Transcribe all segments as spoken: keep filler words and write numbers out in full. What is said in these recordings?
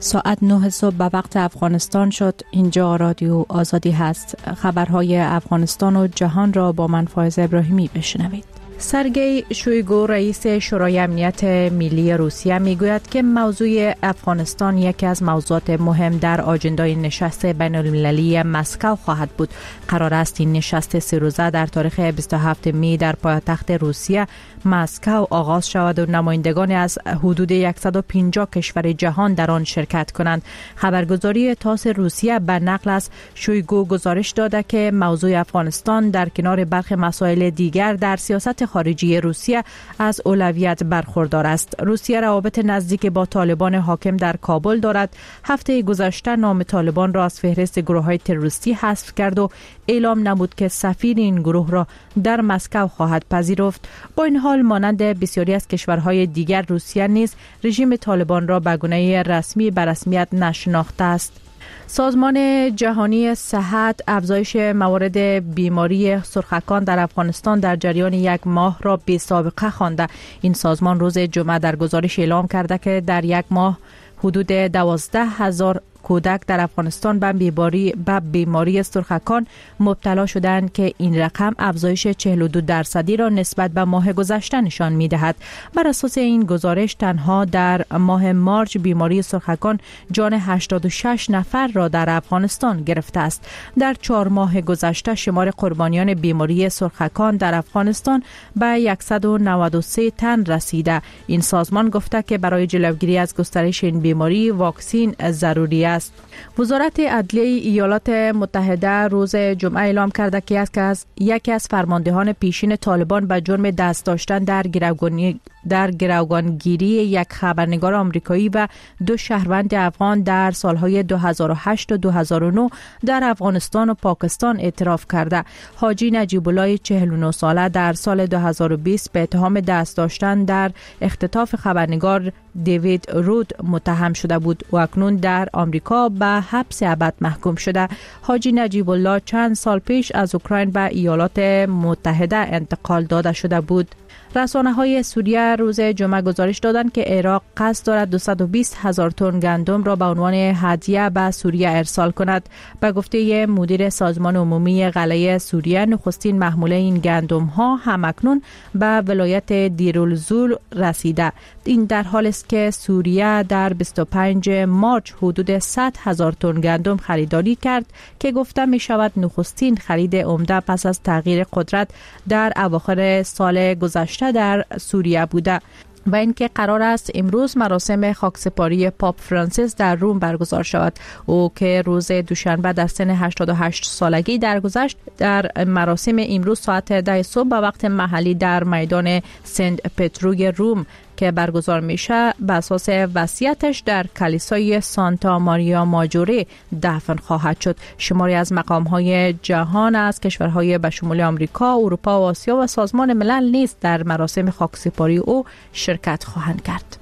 ساعت نه صبح به وقت افغانستان شد. اینجا رادیو آزادی هست. خبرهای افغانستان و جهان را با من فایزه ابراهیمی بشنوید. سرگئی شویگو رئیس شورای امنیت ملی روسیه میگوید که موضوع افغانستان یکی از موضوعات مهم در آجندای نشست بین المللی مسکو خواهد بود. قرار است این نشست سه روزه در تاریخ بیست و هفتم می در پایتخت روسیه مسکو آغاز شود و نمایندگان از حدود صد و پنجاه کشور جهان در آن شرکت کنند. خبرگزاری تاس روسیه به نقل از شویگو گزارش داده که موضوع افغانستان در کنار برخی مسائل دیگر در سیاست خارجی روسیه از اولویت برخوردار است. روسیه روابط نزدیک با طالبان حاکم در کابل دارد. هفته گذشته نام طالبان را از فهرست گروه‌های تروریستی حذف کرد و اعلام نمود که سفیر این گروه را در مسکو خواهد پذیرفت. با این حال مانند بسیاری از کشورهای دیگر روسیه نیز رژیم طالبان را به گونه رسمی به رسمیت نشناخته است. سازمان جهانی صحت افزایش موارد بیماری سرخکان در افغانستان در جریان یک ماه را بی سابقه خوانده. این سازمان روز جمعه در گزارش اعلام کرده که در یک ماه حدود دوازده هزار کودک در افغانستان به بیماری به بیماری سرخکان مبتلا شدند که این رقم افزایش چهل و دو درصدی را نسبت به ماه گذشته نشان می‌دهد. بر اساس این گزارش تنها در ماه مارچ بیماری سرخکان جان هشتاد و شش نفر را در افغانستان گرفته است. در چهار ماه گذشته شمار قربانیان بیماری سرخکان در افغانستان به صد و نود و سه تن رسیده. این سازمان گفته که برای جلوگیری از گسترش این بیماری واکسن ضروری است. وزارت عدلیه ایالات متحده روز جمعه اعلام کرده که از یکی از فرماندهان پیشین طالبان به جرم دست داشتن در گروگانی در گروگانگیری یک خبرنگار آمریکایی و دو شهروند افغان در سالهای دو هزار و هشت و دو هزار و نه در افغانستان و پاکستان اعتراف کرده. حاجی نجیب الله چهل و نه ساله در سال دو هزار و بیست به اتهام دست داشتن در اختطاف خبرنگار دیوید رود متهم شده بود و اکنون در آمریکا به حبس ابد محکوم شده. حاجی نجیب الله چند سال پیش از اوکراین به ایالات متحده انتقال داده شده بود. رسانه‌های سوریه روز جمعه گزارش دادند که عراق قصد دارد دویست و بیست هزار تن گندم را به عنوان هدیه به سوریه ارسال کند. به گفته مدیر سازمان عمومی قلعه سوریه، نخستین محموله این گندم ها همکنون به ولایت دیرالزور رسیده. این در حالی است که سوریه در بیست و پنجم مارچ حدود صد هزار تن گندم خریداری کرد که گفته می شود نخستین خرید عمده پس از تغییر قدرت در اواخر سال گذشته در سوریه بوده. و اینکه قرار است امروز مراسم خاکسپاری پاپ فرانسیس در روم برگزار شود. او که روز دوشنبه در سن هشتاد و هشت سالگی درگذشت، در مراسم امروز ساعت ده صبح به وقت محلی در میدان سنت پتروی روم که برگزار میشه به اساس وصیتش در کلیسای سانتا ماریا ماجوره دفن خواهد شد. شماری از مقام‌های جهان از کشورهای به شمول آمریکا، اروپا و آسیا و سازمان ملل نیز در مراسم خاکسپاری او شرکت خواهند کرد.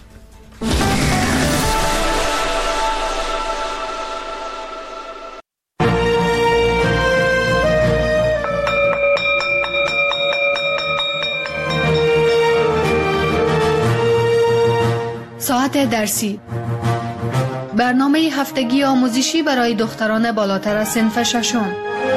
ساعت درسی، برنامه هفتگی آموزشی برای دختران بالاتر از صنف ششم.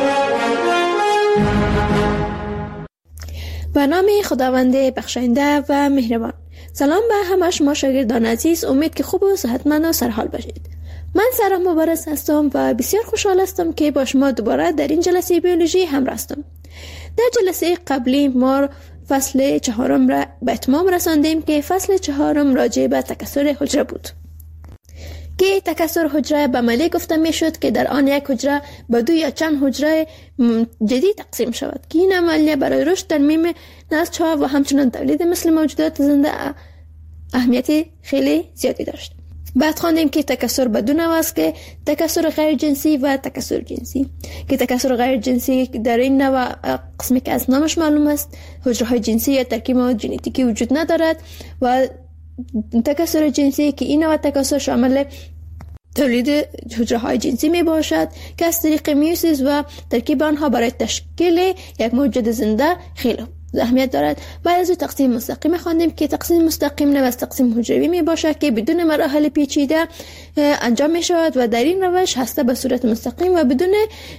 برنامه خداوند بخشنده و مهربان. سلام به همه شما شاگردان عزیز، امید که خوب و صحتمند و سرحال باشید. من سارا مبارز هستم و بسیار خوشحال هستم که با شما دوباره در این جلسه بیولوژی همراه هستم. در جلسه قبلی ما فصل چهارم را به اتمام رساندیم که فصل چهارم راجع به تکثر حجره بود که تکثر حجره به عملیه گفته می شد که در آن یک حجره به دو یا چند حجره جدید تقسیم شود که این عملیه برای رشد ترمیم نسل‌ها و همچنان تولید مثل موجودات زنده اهمیت خیلی زیادی داشت. بعد خواندیم که تکثر به دو نوع است که تکثر غیر جنسی و تکثر جنسی، که تکثر غیر جنسی در این نوع قسمی که از نامش معلوم است حجره های جنسی یا ترکیب ژنتیکی وجود ندارد، و تکثر جنسی که این نوع تکثر شامل تولید حجره های جنسی می باشد که از طریق میوسیس و ترکیب آنها برای تشکیل یک موجود زنده خیلی اهمیت دارد. بعد از او تقسیم مستقیم خواندیم که تقسیم مستقیم نه از تقسیم حجروی می باشد که بدون مراحل پیچیده انجام می شود و در این روش هسته به صورت مستقیم و بدون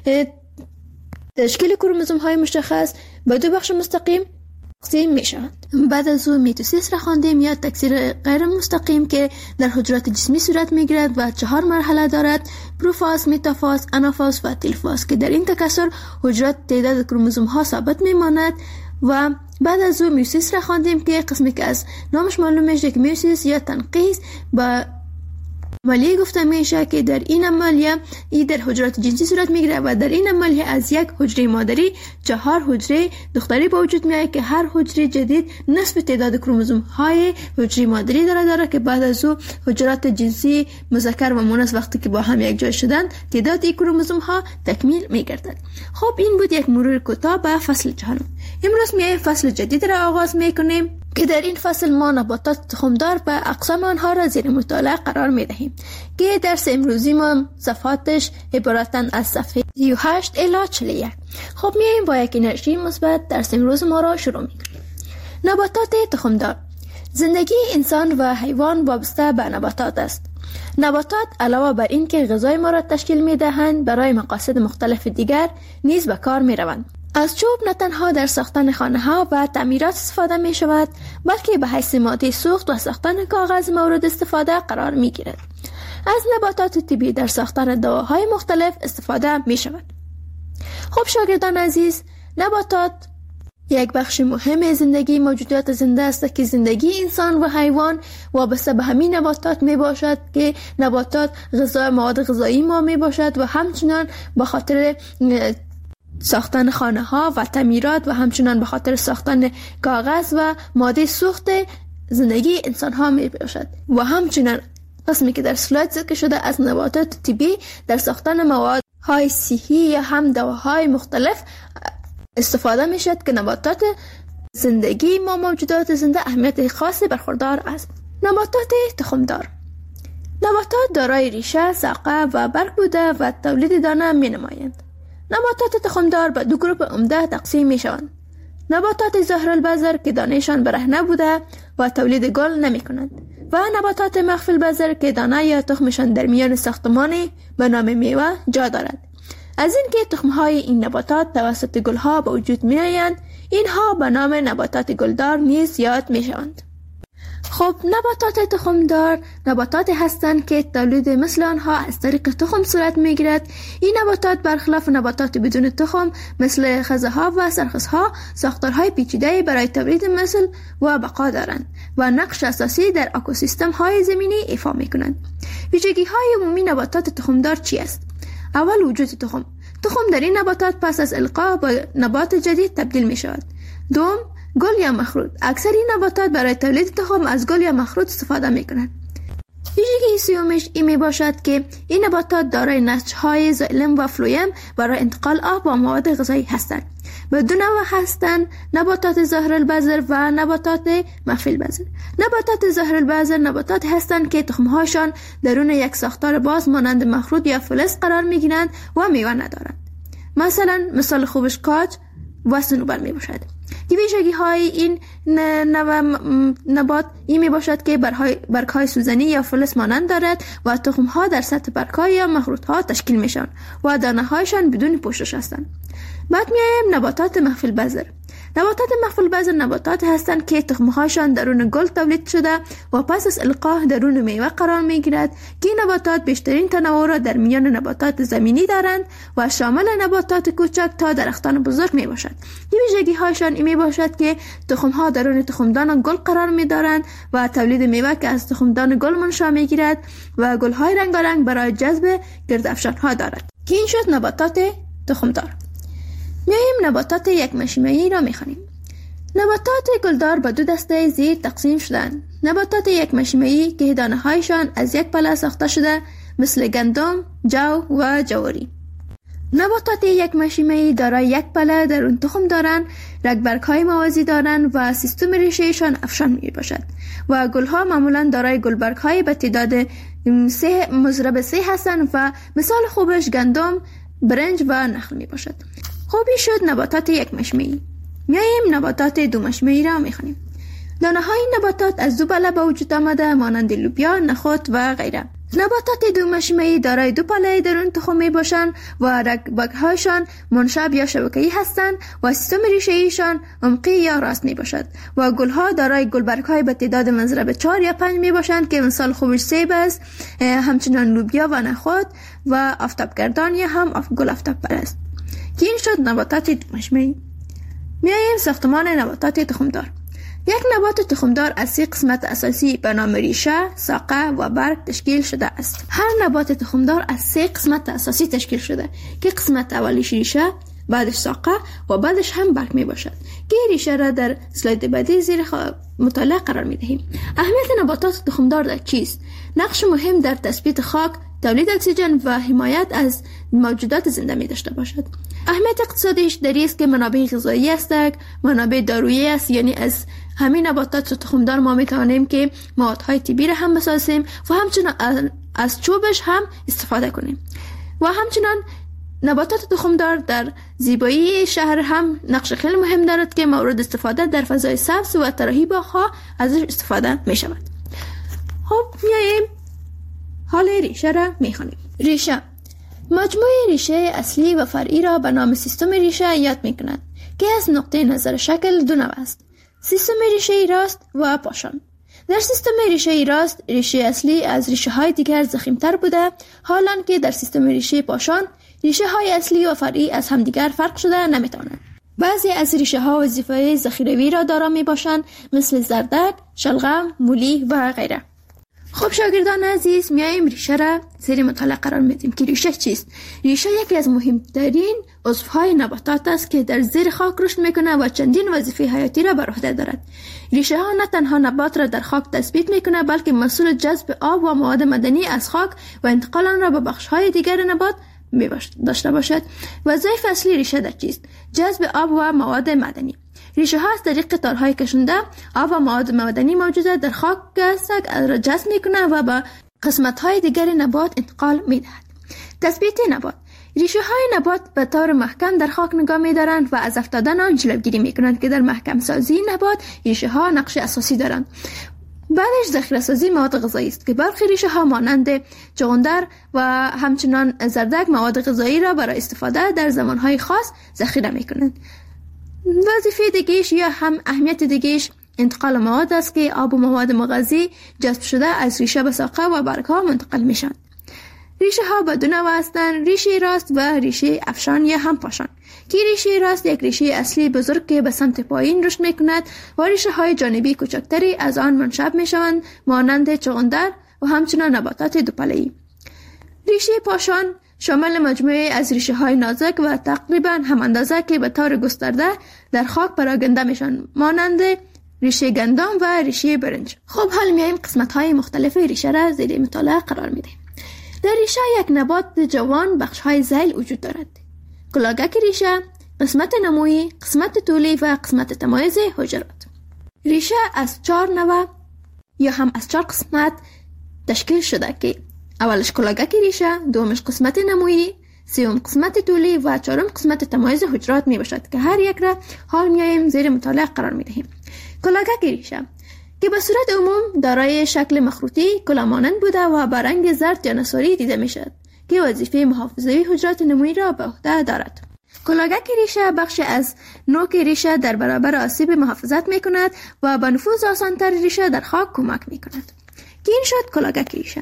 تشکیل کروموزوم های مشخص به دو بخش مستقیم تقسیم می شود. بعد از او میتوسیس را خواندیم یا تکثیر غیر مستقیم که در حجرات جسمی صورت می گیرد و چهار مرحله دارد: پروفاز، متافاز، آنافاز و تلفاز که در این تکثر حجرات تعداد کروموزوم ها ثابت می ماند. و بعد از او میوسیس را خواندیم که قسمی که از نامش معلوم میشه که میوسیس یا تنقیص با عملیه گفته میشه که در این عملیه ای در حجرات جنسی صورت میگیره و در این عملیه از یک حجره مادری چهار حجره دختری به وجود میاد که هر حجره جدید نصف تعداد کروموزوم های حجره مادری داره داره که بعد از او حجرات جنسی مذکر و مؤنث وقتی که با هم یک جای شدن تعداد این کروموزوم ها تکمیل میگردد. خب این بود یک مرور کوتاه به فصل چهارم. امروز میایم فصل جدید را آغاز میکنیم که در این فصل ما نباتات تخمدار و اقسام آنها را زیر مطالعه قرار می دهیم که درس امروزی ما صفحاتش عبارتن از صفحه سی و هشت الی چهل و یک. خب میایم با یک انرژی مثبت درس امروز ما را شروع می کنیم. نباتات تخمدار. زندگی انسان و حیوان وابسته به نباتات است. نباتات علاوه بر این که غذای ما را تشکیل می دهند برای مقاصد مختلف دیگر نیز به کار می روند. از چوب نه تنها در ساختن خانه ها و تعمیرات استفاده می شود بلکه به حیث ماده سوخت و ساختن کاغذ مورد استفاده قرار می گیرد. از نباتات طبیعی در ساختن دواهای مختلف استفاده می شود. خب شاگردان عزیز، نباتات یک بخش مهم زندگی موجودات زنده است که زندگی انسان و حیوان وابسته به همین نباتات می باشد که نباتات غذا مواد غذایی ما می باشد و همچنان به خاطر ساختن خانه ها و تعمیرات و همچنان به خاطر ساختن کاغذ و ماده سوخت زندگی انسان ها می باشد و همچنان قسمی که در سلاید ذکر شده از نباتات طبیعی در ساختن مواد های صحی یا هم دواهای مختلف استفاده می شد که نباتات زندگی ما موجودات زنده اهمیت خاصی برخوردار است. نباتات تخمدار. نباتات دارای ریشه، ساقه و برگ بوده و تولید دانه می نمایند. نباتات تخمدار به دو گروه عمده تقسیم می شوند. نباتات ظاهر البذر که دانهشان برهنه بوده و تولید گل نمی کنند و نباتات مخفی البذر که دانه یا تخمشان در میان ساختمانی به نام میوه جا دارد. از این که تخمهای این نباتات توسط گلها به وجود می آیند، اینها به نام نباتات گلدار نیز یاد می شوند. خب نباتات تخمدار نباتات هستند که تولید مثل آنها از طریق تخم صورت می گیرد. این نباتات برخلاف نباتات بدون تخم مثل خزه‌ها و سرخس‌ها ساختارهای پیچیده برای تولید مثل و بقا دارند و نقش اساسی در اکوسیستم های زمینی ایفا می کنند. ویژگی های عمومی نباتات تخمدار چی است؟ اول وجود تخم. تخم در این نباتات پس از القا به نبات جدید تبدیل می شود. دوم، گل یا مخروط. اکثر این نباتات برای تولید تخم از گل یا مخروط استفاده می کنند. ویژگی سیومش این می باشد که این نباتات دارای نسج‌های زائلم و فلویم برای انتقال آب و مواد غذایی هستند. به دو نوع هستند: نباتات ظاهر البذر و نباتات مخفی البذر. نباتات ظاهر البذر نباتات هستند که تخمهاشان درون یک ساختار باز مانند مخروط یا فلز قرار می گیرند و میوه ندارند. مثلا مثال خوبش کاج و صنوبر می باشد. ویژگی های این نبات این می باشد که برگ های سوزنی یا فلز مانند دارد و تخم ها در سطح برگ ها یا مخروط ها تشکیل می شوند و دانه هایشان بدون پوشش هستند. بعد میایم نباتات مخفی البذر. نباتات مخفی البذر نباتات هستند که تخمهایشان درون گل تولید شده و پس از القاء درون میوه قرار میگیرد که این نباتات بیشترین تنوع را در میان نباتات زمینی دارند و شامل نباتات کوچک تا درختان بزرگ می باشد. ویژگی هایشان این می باشد که تخمها درون تخمدان گل قرار می دارند و تولید میوه که از تخمدان گل منشأ می گیرد و گل های رنگارنگ برای جذب گردافشان ها دارد. که این شد نباتات تخمدار. میایم نباتات یک مشیمه‌ای را میخوانیم. نباتات گلدار به دو دسته زیر تقسیم شدند. نباتات یک مشیمه‌ای که دانه هایشان از یک پله ساخته شده مثل گندم، جو و جواری. نباتات یک مشیمه‌ای دارای یک پله درون تخم دارند، رگبرگ های موازی دارند و سیستم ریشه‌شان افشان می باشد و گلها معمولا دارای گلبرگ های به تعداد سه مضرب سه هستند و مثال خوبش گندم، برنج و نخل می باشد. خوبی شد نباتات یک مشیمه‌ای. میایم نباتات دومشمه‌ای را میخوانیم. دانه های نباتات از دو پله به وجود آمده مانند لوبیا، نخود و غیره. نباتات دومشمه‌ای دارای دو پله درون تخم می باشند و رگ‌هایشان منشعب یا شبکه‌ای هستند و سیستم ریشه‌ایشان عمقی یا راست می باشد و گلها دارای گلبرگ‌های به تعداد منضرب چهار یا پنج می باشند که مثال خوبش سیب است، همچنان لوبیا و نخود و آفتابگردان یا هم گل آفتاب پرست. که این شد نباتات دومشمه‌ای. میایم ساختمان نباتات تخمدار. یک نبات تخمدار از سه قسمت اساسی به نام ریشه، ساقه و برگ تشکیل شده است. هر نبات تخمدار از سه قسمت اساسی تشکیل شده که قسمت اولیش ریشه، بعدش ساقه و بعدش هم برگ می باشد که ریشه را در اسلاید بعدی زیر مطالعه قرار می دهیم. اهمیت نباتات تخمدار در چیست؟ نقش مهم در تثبیت خاک، تولید اکسیژن و حمایت از موجودات زنده می داشته باشد. اهمیت اقتصادیش در این است که منابع غذایی است، منابع دارویی است، یعنی از همین نباتات تخمدار ما می توانیم که موادهای طبی را هم بسازیم و همچنان از چوبش هم استفاده کنیم. و همچنان نباتات تخمدار در زیبایی شهر هم نقش خیلی مهم دارد که مورد استفاده در فضای سبز و طراحی باغ‌ها ازش استفاده می شود. خب میایم حال ریشه را می خوانیم. ریشه مجموعه ریشه اصلی و فرعی را به نام سیستم ریشه یاد می کند که از نقطه نظر شکل دو نوع است: سیستم ریشه راست و پاشان. در سیستم ریشه راست ریشه اصلی از ریشه های دیگر ضخیم‌تر بوده، حالان که در سیستم ریشه پاشان ریشه های اصلی و فرعی از همدیگر فرق شده نمی توانند. بعضی از ریشه ها وظیفه ذخیروی را دارا می باشند، مثل زردک، شلغم، مولی و غیره. خب شاگردان عزیز، میایم ریشه را زیر مطالعه قرار میدیم که ریشه چیست؟ ریشه یکی از مهمترین عضوهای نباتات است که در زیر خاک رشد میکنه و چندین وظیفه حیاتی را بر عهده دارد. ریشه ها نه تنها نبات را در خاک تثبیت میکنه، بلکه مسئول جذب آب و مواد معدنی از خاک و انتقال آن را به بخش‌های دیگر نبات داشته باشد. وظایف اصلی ریشه در چیست؟ جذب آب و مواد معدنی. ریشه ها از طریق تارهای کشنده آب و مواد معدنی موجوده در خاک است را جذب میکنه و به قسمت های دیگر نبات انتقال میدهد. تثبیت نبات. ریشه های نبات به طور محکم در خاک نگاه میدارند و از افتادن آن جلوگیری میکنند که در محکم سازی نبات ریشه ها نقش اساسی دارند. بعدش ذخیره سازی مواد غذایی است که برخی ریشه ها مانند چغندر و همچنان زردک مواد غذایی را برای استفاده در زمانهای خاص ذخیره میکنند. وظیفه دیگه‌اش یا هم اهمیت دیگه‌اش انتقال مواد است که آب و مواد مغذی جذب شده از ریشه به ساقه و برگ‌ها منتقل میشن. ریشه ها به دو نوع هستند: ریشه راست و ریشه افشان یا هم پاشان. که ریشه راست یک ریشه اصلی بزرگ که به سمت پایین رشد میکند و ریشه های جانبی کوچکتری از آن منشعب میشوند مانند چغندر و همچنان نباتات دوپله‌ای. ریشه پاشان شامل مجموعه از ریشه های نازک و تقریبا هم اندازه که به طور گسترده در خاک پراگنده میشن مانند ریشه گندم و ریشه برنج. خب حال میایم قسمت های مختلف ریشه را زیر مطالعه قرار میدیم. در ریشه یک نبات جوان بخش های ذیل وجود دارد: کلاگک ریشه، قسمت نمویی، قسمت طولی و قسمت تمایز حجرات. ریشه از چهار نوع یا هم از چهار قسمت تشکیل شده که اولش کلاگک ریشه، دومش قسمت نمویی، سوم قسمت طولی و چهارم قسمت تمایز حجرات می باشد که هر یک را حال میایم زیر مطالعه قرار می دهیم. کلاگک ریشه که به صورت عموم دارای شکل مخروطی کلامانند بوده و با رنگ زرد یا نصاری دیده می شود که وظیفه محافظوی حجرات نمویی را به عهده دارد. کلاگک ریشه بخش از نوک ریشه در برابر آسیب محافظت می کند و با نفوذ آسانتر ریشه در خاک کمک می کند. که این شد کلاگک ریشه.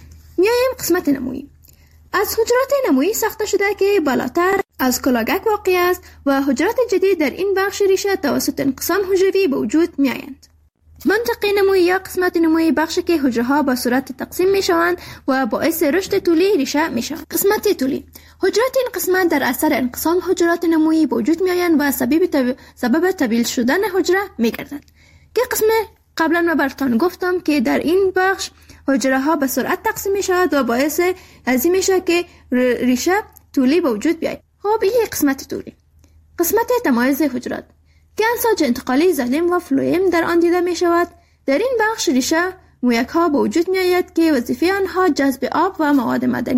میایم قسمت نمویی. از حجرات نمویی ساخته شده که بالاتر از کلاگک واقع است و حجرات جدید در این بخش ریشه توسط انقسام حجروی به وجود می آیند. منطقه نمویی یا قسمت نمویی بخشی که حجره ها با صورت تقسیم می شوند و باعث رشد طولی ریشه می شوند. قسمت طولی. حجرات این قسمت در اثر انقسام حجرات نمویی به وجود می آیند و سبب طب... سبب طویل شدن حجره می گردند. که قسم قبلا ما براتون گفتم که در این بخش حجره ها به سرعت تقسیم می شود و باعث ازی می شود که ریشه طولی به وجود بیاید. خب این قسمت طولی. قسمت تمایز حجرات که انساج انتقالی ظالم و فلویم در آن دیده می شود. در این بخش ریشه مویک ها به وجود می آید که وظیفه آنها جذب آب و مواد معدنی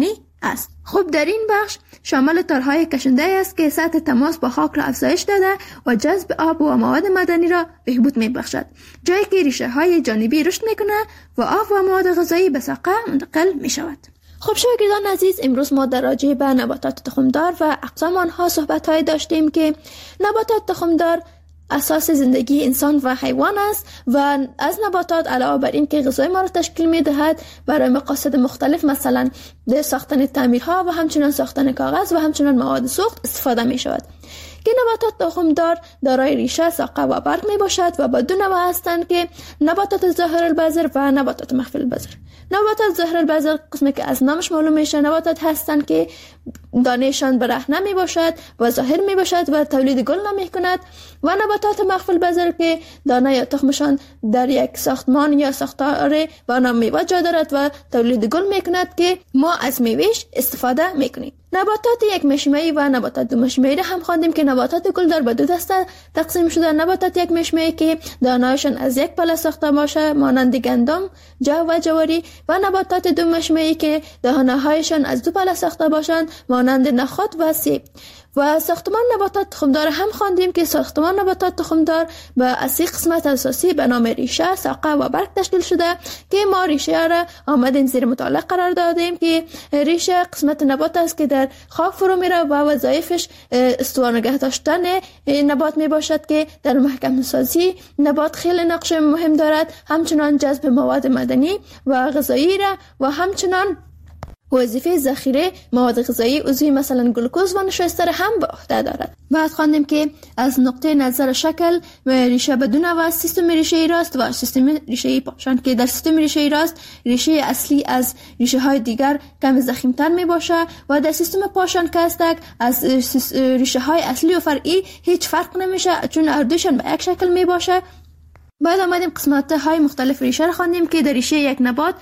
است. خب در این بخش شامل تارهای کشنده است که سطح تماس با خاک را افزایش داده و جذب آب و مواد معدنی را بهبود می‌بخشد، جایی که ریشه های جانبی رشد میکنه و آب و مواد غذایی به ساقه منتقل میشود. خب شاگردان عزیز، امروز ما در راجع به نباتات تخمدار و اقسام آنها صحبت های داشتیم که نباتات تخمدار اساس زندگی انسان و حیوان است و از نباتات علاوه بر این که غذای ما را تشکیل می دهد برای مقاصد مختلف مثلا در ساختن تعمیرها و همچنین ساختن کاغذ و همچنین مواد سوخت استفاده می شود. که نباتات تخمدار دارای ریشه، ساقه و برگ می باشد و با دو نوع هستند که نباتات ظاهر البذر و نباتات مخفی البذر. نباتات ظاهر البذر قسمی که از نامش معلوم میشه نباتات هستند که دانهشان برهنه می باشد و ظاهر می باشد و تولید گل نمی کند، و نباتات مخفی البذر که دانه یا تخمشان در یک ساختمان یا ساختار با نام میوه جا دارد و تولید گل می کند که ما از میوهش استفاده می کنیم. نباتات یک مشمعی و نباتات دو مشمعی را هم خواندیم که نباتات گلدار به دو دسته تقسیم شده. نباتات یک مشمعی که دانه‌هایشان از یک پله ساخته باشه مانند گندم، جو و جواری، و نباتات دو مشمعی که دانه‌هایشان از دو پله ساخته باشند مانند نخود و سیب. و ساختمان نباتات تخمدار هم خواندیم که ساختمان نباتات تخمدار به از سه قسمت اساسی به نام ریشه، ساقه و برگ تشکیل شده که ما ریشه را آمدیم زیر مطالعه قرار دادیم که ریشه قسمت نبات است که در خاک فرو میره و وظایفش استوار نگه داشتن نبات می باشد که در محکم سازی نبات خیلی نقش مهم دارد، همچنان جذب مواد معدنی و غذایی را و همچنان وظیفه ذخیره مواد غذایی عضوی مثلا گلوکوز و نشایستر هم به عهده دارد. بعد خواندیم که از نقطه نظر شکل ریشه بدون و سیستم ریشه راست و سیستم ریشه پاشان که در سیستم ریشه راست ریشه اصلی از ریشه های دیگر کم ضخیم‌تر می باشه و در سیستم پاشان که هستک از ریشه های اصلی و فرعی هیچ فرق نمیشه چون هر دوشان به یک شکل می باشه. بعد آمدیم قسمت های مختلف ریشه را خواندیم که در ریشه یک نبات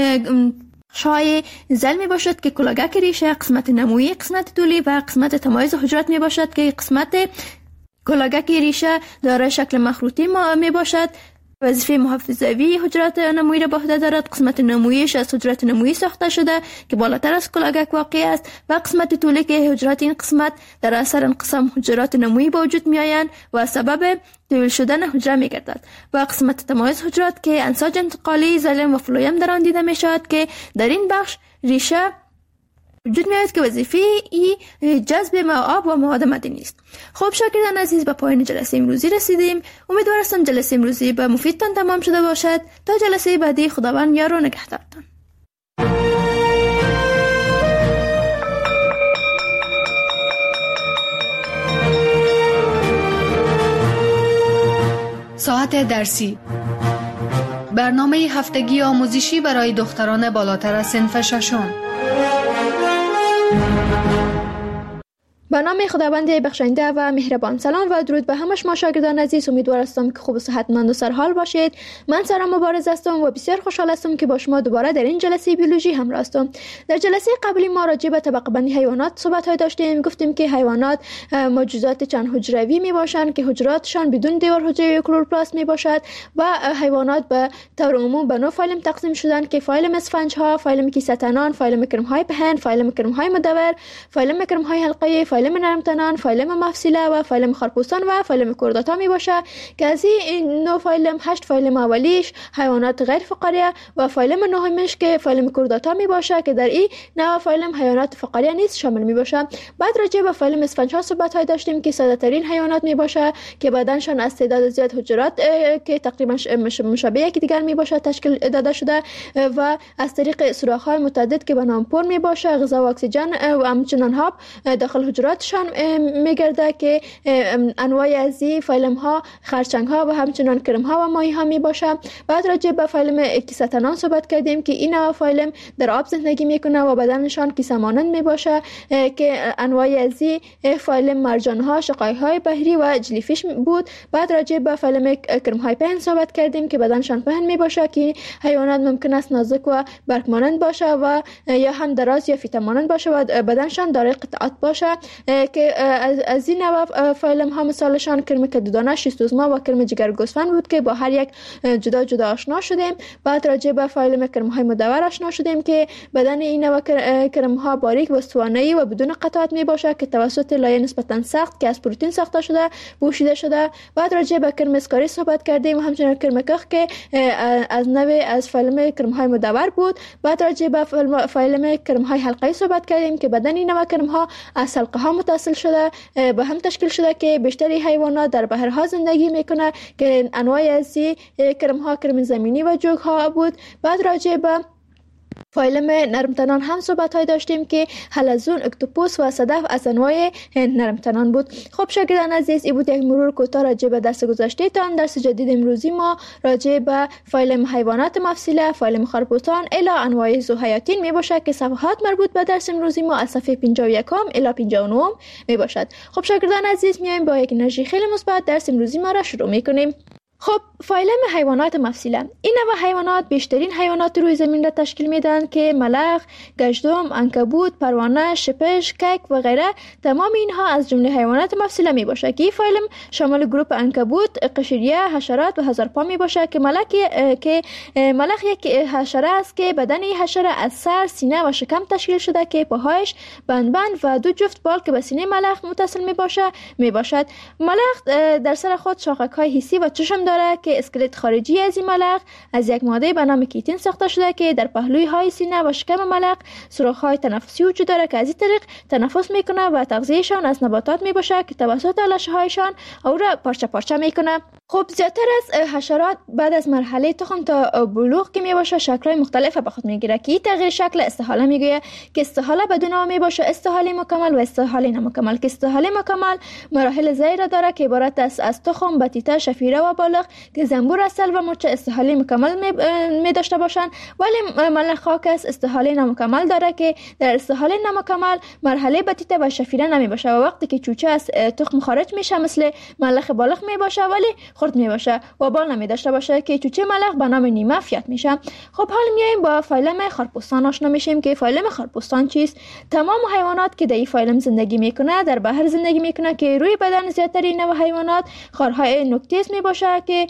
شای زل می باشد که کلاگک ریشه، قسمت نمویی، قسمت طولی و قسمت تمایز حجرات می باشد که قسمت کلاگک ریشه دارای شکل مخروطی می باشد. وظیفه محافظوی حجرات نمویی را به عهده دارد. قسمت نموییش از حجرات نمویی ساخته شده که بالاتر از کلاگک واقع است و قسمت طولی که حجرات این قسمت در اثر انقسام حجرات نمویی به وجود می آیند و سبب طویل شدن حجره می گردد. و قسمت تمایز حجرات که انساج انتقالی زلم و فلویم در آن دیده می شود که در این بخش ریشه وجود می آید که وظیفه ای جذب آب و مواد معدنی است. خب شاگردان عزیز، به پایان جلسه امروزی رسیدیم. امیدوارم جلسه امروزی به مفیدتان تمام شده باشد. تا جلسه بعدی خداوند یار و نگهدارتان. ساعت درسی، برنامه هفتگی آموزشی برای دختران بالاتر از صنف ششم. به نام خداوند بخشنده و مهربان. سلام و درود به همه شما شاگردان عزیز. امیدوار هستم که خوب و صحتمند و سرحال باشید. من سارا مبارز هستم و بسیار خوشحال هستم که با شما دوباره در این جلسه بیولوژی همراه هستم. در جلسه قبلی ما راجع به طبقه بندی حیوانات صحبت های داشتیم. گفتیم که حیوانات موجودات چند حجروی می باشند که حجراتشان بدون دیوار حجروی کلوروپلاست می باشد و حیوانات به طور عموم به نوع فایلم تقسیم شدند که فایلم اسفنج ها، فایلم کیسه‌تنان، فایلم کرم های پهن، فایلم کرم های مدور، فایلم کرم های حلقه‌ای، فایلم نرمتنان، فایلم مفصله و فایلم خارپوستان و فایلم کورداتا می باشه که از این نوع فایلم هشت فایلم اولیش حیوانات غیر فقاریه و فایلم نهمش که فایلم کورداتا می باشه که در این نوع فایلم حیوانات فقاریه نیست شامل می باشه. بعد راجع به فایلم اسفنج ها صحبت های داشتیم که ساده ترین حیوانات می باشه که بدنشان از تعداد زیاد حجرات که تقریبا مشابه یکدیگر می باشه تشکیل داده شده و از طریق سوراخ های متعدد که به نام پور می باشه غذا و اکسیژن و همچنین آب داخل حجرات شان میگرده که انواع از این فایلم ها خرچنگ ها و همچنان کرم ها و ماهی ها می باشه. بعد راجع به فایلم کیسه‌تنان صحبت کردیم که این نوع فایلم در آب زندگی میکنه و بدنشان کیسه مانند می باشه که انواع از این فایلم مرجان ها، شقایق های بحری و جلیفیش بود. بعد راجع به فایلم کرم های پهن صحبت کردیم که بدنشان پهن می باشه که حیوانات ممکن است نازک و برگ مانند باشه و یا هم دراز یا فیته مانند باشه و بدنشان دارای قطعات باشه که از این نوع فایلم ها مثالشان کرم کدودانه، شیستوزما و کرم جگر گوسفند بود که با هر یک جدا جدا آشنا شدیم. بعد راجع به فایلم کرم های مدور آشنا شدیم که بدن این نوع کرم ها باریک و استوانه‌ای و بدون قطعات می باشه که توسط لایه نسبتا سخت که از پروتئین ساخته شده پوشیده شده. بعد راجع به کرم اسکاری صحبت کردیم و همچنین کرم کخ که از نوع از فایلم کرم های مدور بود. بعد راجع به فایلم کرم های حلقه‌ای صحبت کردیم که بدن این نوع کرم ها از حلقه ها متصل شده به هم تشکیل شده که بیشتری حیوانات در بحرها زندگی میکنه که انواعی از کرم ها کرم زمینی و جوگ ها بود. بعد راجع به فایلم نرمتنان هم صحبت های داشتیم که حلزون، اکتوپوس و صدف از انواع نرمتنان بود. خب شاگردان عزیز، این بود یک مرور کوتاه راجع به درس گذشته تان. درس جدید امروزی ما راجع به فایلم حیوانات مفصله، فایلم خرپوستان الی انواع ذوحیاتین می باشد که صفحات مربوط به درس امروزی ما از صفحه پنجاه و یک الی پنجاه و نه می باشد. خب شاگردان عزیز، میایم با یک انرژی خیلی مثبت درس امروزی ما را شروع میکنیم. خب فایلم حیوانات مفصله، این نوع حیوانات بیشترین حیوانات روی زمین را تشکیل میدن که ملخ، گژدم، عنکبوت، پروانه، شپش، کک و غیره. تمام اینها از جمله حیوانات مفصله می باشه که این فایلم شامل گروپ عنکبوت، قشریه، حشرات و هزارپا می باشه که ملخ که ملخ یک حشره است که بدن این حشره از سر، سینه و شکم تشکیل شده که پاهایش بند بند و دو جفت بال که به سینه ملخ متصل می باشه می باشد. ملخ در سر خود شاخک های حسی و چشم داره که اسکلت خارجی از این ملخ از یک ماده به نام کیتین ساخته شده که در پهلوی های سینه و شکم ملخ سوراخ های تنفسی وجود داره که از این طریق تنفس میکنه و تغذیهشان از نباتات می باشه که توسط لشه هایشان او را پارچه پارچه میکنه. خب زیادتر از حشرات بعد از مرحله تخم تا بلوغ که می باشه شکل‌های مختلف به خود میگیره که این تغییر شکل استحاله میگه که استحاله بدون نام می باشه استحاله مکمل و استحاله نامکمل که استحاله مکمل مراحل زیر داره که عبارت است از تخم، بطیطه، شفیره و بالغ که زنبور اصل و مرچ استحاله مکمل می, می داشته باشن، ولی ملخ خاکس استحاله نامکمل داره که در استحاله نامکمل مرحله بطیطه و شفیره نمی باشه و وقتی که چوچه از تخم خارج میشه مثل ملخ بالغ می باشه ولی خرد می باشه و بال نمی داشته باشه که چوچه ملخ به نام نیمه فیات میشه. خب حالا میایم با فایلم خرپوستان آشنا میشیم که فایلم خرپوستان چیست. تمام حیوانات که در این فایلم زندگی میکنه در بحر زندگی میکنه که روی بدن زیادتر نوع حیوانات خارهای نوکتیز می باشه که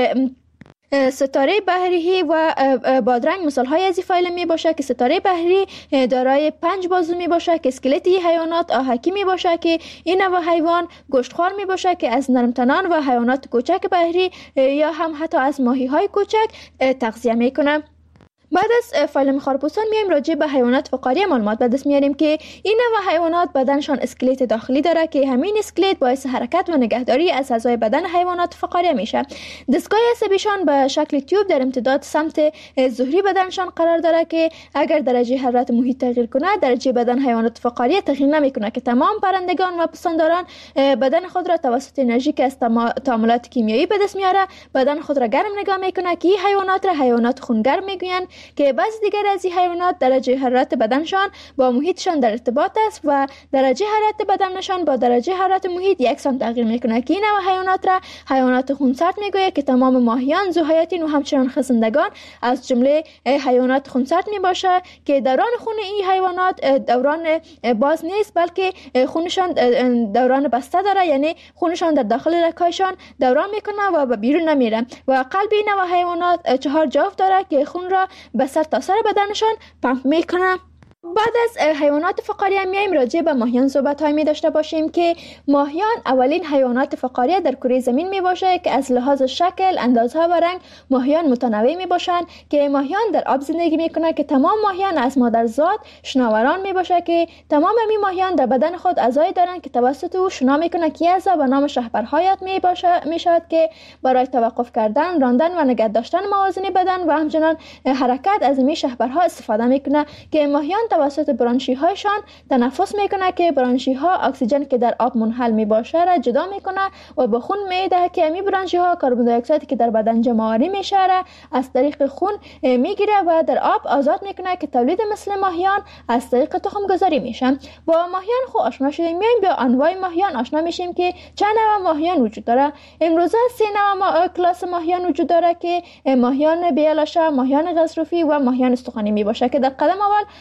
ستاره بحری و بادرنگ مثال های از این فایل می باشه که ستاره بحری دارای پنج بازو می باشه که اسکلت حیوانات آهکی می باشه که این نوع حیوان گوشتخوار می باشه که از نرمتنان و حیوانات کوچک بحری یا هم حتی از ماهی های کوچک تغذیه می کنه. بعد از فایلم خرپوستان میایم راجع به حیوانات فقاری معلومات به دست میاریم که این نوع حیوانات بدنشان اسکلت داخلی داره که همین اسکلت باعث حرکت و نگهداری از اعضای بدن حیوانات فقاری میشه. دستگاه عصبیشان به شکل تیوب در امتداد سمت ظهری بدنشان قرار داره که اگر درجه حرارت محیط تغییر کنه درجه بدن حیوانات فقاری تغییر نمیکنه که تمام پرندگان و پستانداران بدن خود را توسط انرژی که از تعاملات کیمیایی به دست میاره بدن خود را گرم نگاه میکنه که این حیوانات را حیوانات خونگرم میگوین که بعضی دیگر از این حیوانات درجه حرارت بدنشان با محیطشان در ارتباط است و درجه حرارت بدنشان با درجه حرارت محیط یکسان تغییر میکنه که این نوع حیوانات را حیوانات خونسرد میگوید که تمام ماهیان، ذوحیاتین و همچنین خزندگان از جمله حیوانات خونسرد میباشه که دوران خون این حیوانات دوران باز نیست بلکه خونشان دوران بسته داره، یعنی خونشان در داخل رگ‌هایشان دوران میکنه و به بیرون نمیره و قلب این نوع حیوانات چهار جوف داره که خون را به سر تا سر بدنشان پمپ میکنه. بعد از حیوانات فقاری هم میایم راجع به ماهیان صحبت های می داشته باشیم که ماهیان اولین حیوانات فقاری در کره زمین می باشه که از لحاظ شکل، اندازها و رنگ ماهیان متنوع می باشن که ماهیان در آب زندگی می کنه که تمام ماهیان از مادرزاد شناوران می باشه که تمام می ماهیان در بدن خود اعضایی دارن که توسط او شنا می کنه که اعضا به نام شهپرهایت می باشه می شود که برای توقف کردن، راندن و نگه داشتن موازین بدن و همچنین حرکت از این شهپرها استفاده می کنه که ماهیان توسط برانشی هایشان تنفس میکنه که برانشی ها اکسیژن که در آب منحل می باشه را جدا میکنه و به خون میده که امی برانشی ها کربن دی اکساید که در بدن جمع آوری میشه از طریق خون میگیره و در آب آزاد میکنه که تولید مثل ماهیان از طریق تخم گذاری میشن. با ماهیان خو آشنا شدیم، میایم به انواع ماهیان آشنا میشیم که چند نوع ماهیان وجود داره. امروزه سه نوع ما... کلاس ماهیان وجود داره که ماهیان بیلاشه، ماهیان غضروفی و ماهیان استخوانی می باشه که در قدم اول ماهیان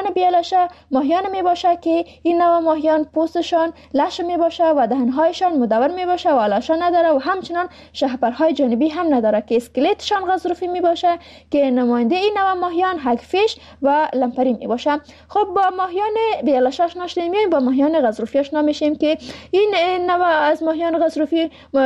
ماهیان بیالاشه ماهیان می باشه که این نوع ماهیان پوستشان لشه می باشه و دهنهایشان مدور می باشه و آلاشه نداره و همچنان شهپرهای جانبی هم نداره که اسکلتشان غضروفی می باشه که نماینده این نوع ماهیان هگفیش و لمپری می باشه. خب با ماهیان بیالاشه آشنا شدیم، با ماهیان غضروفی آشنا میشیم که این نوع از ماهیان غضروفی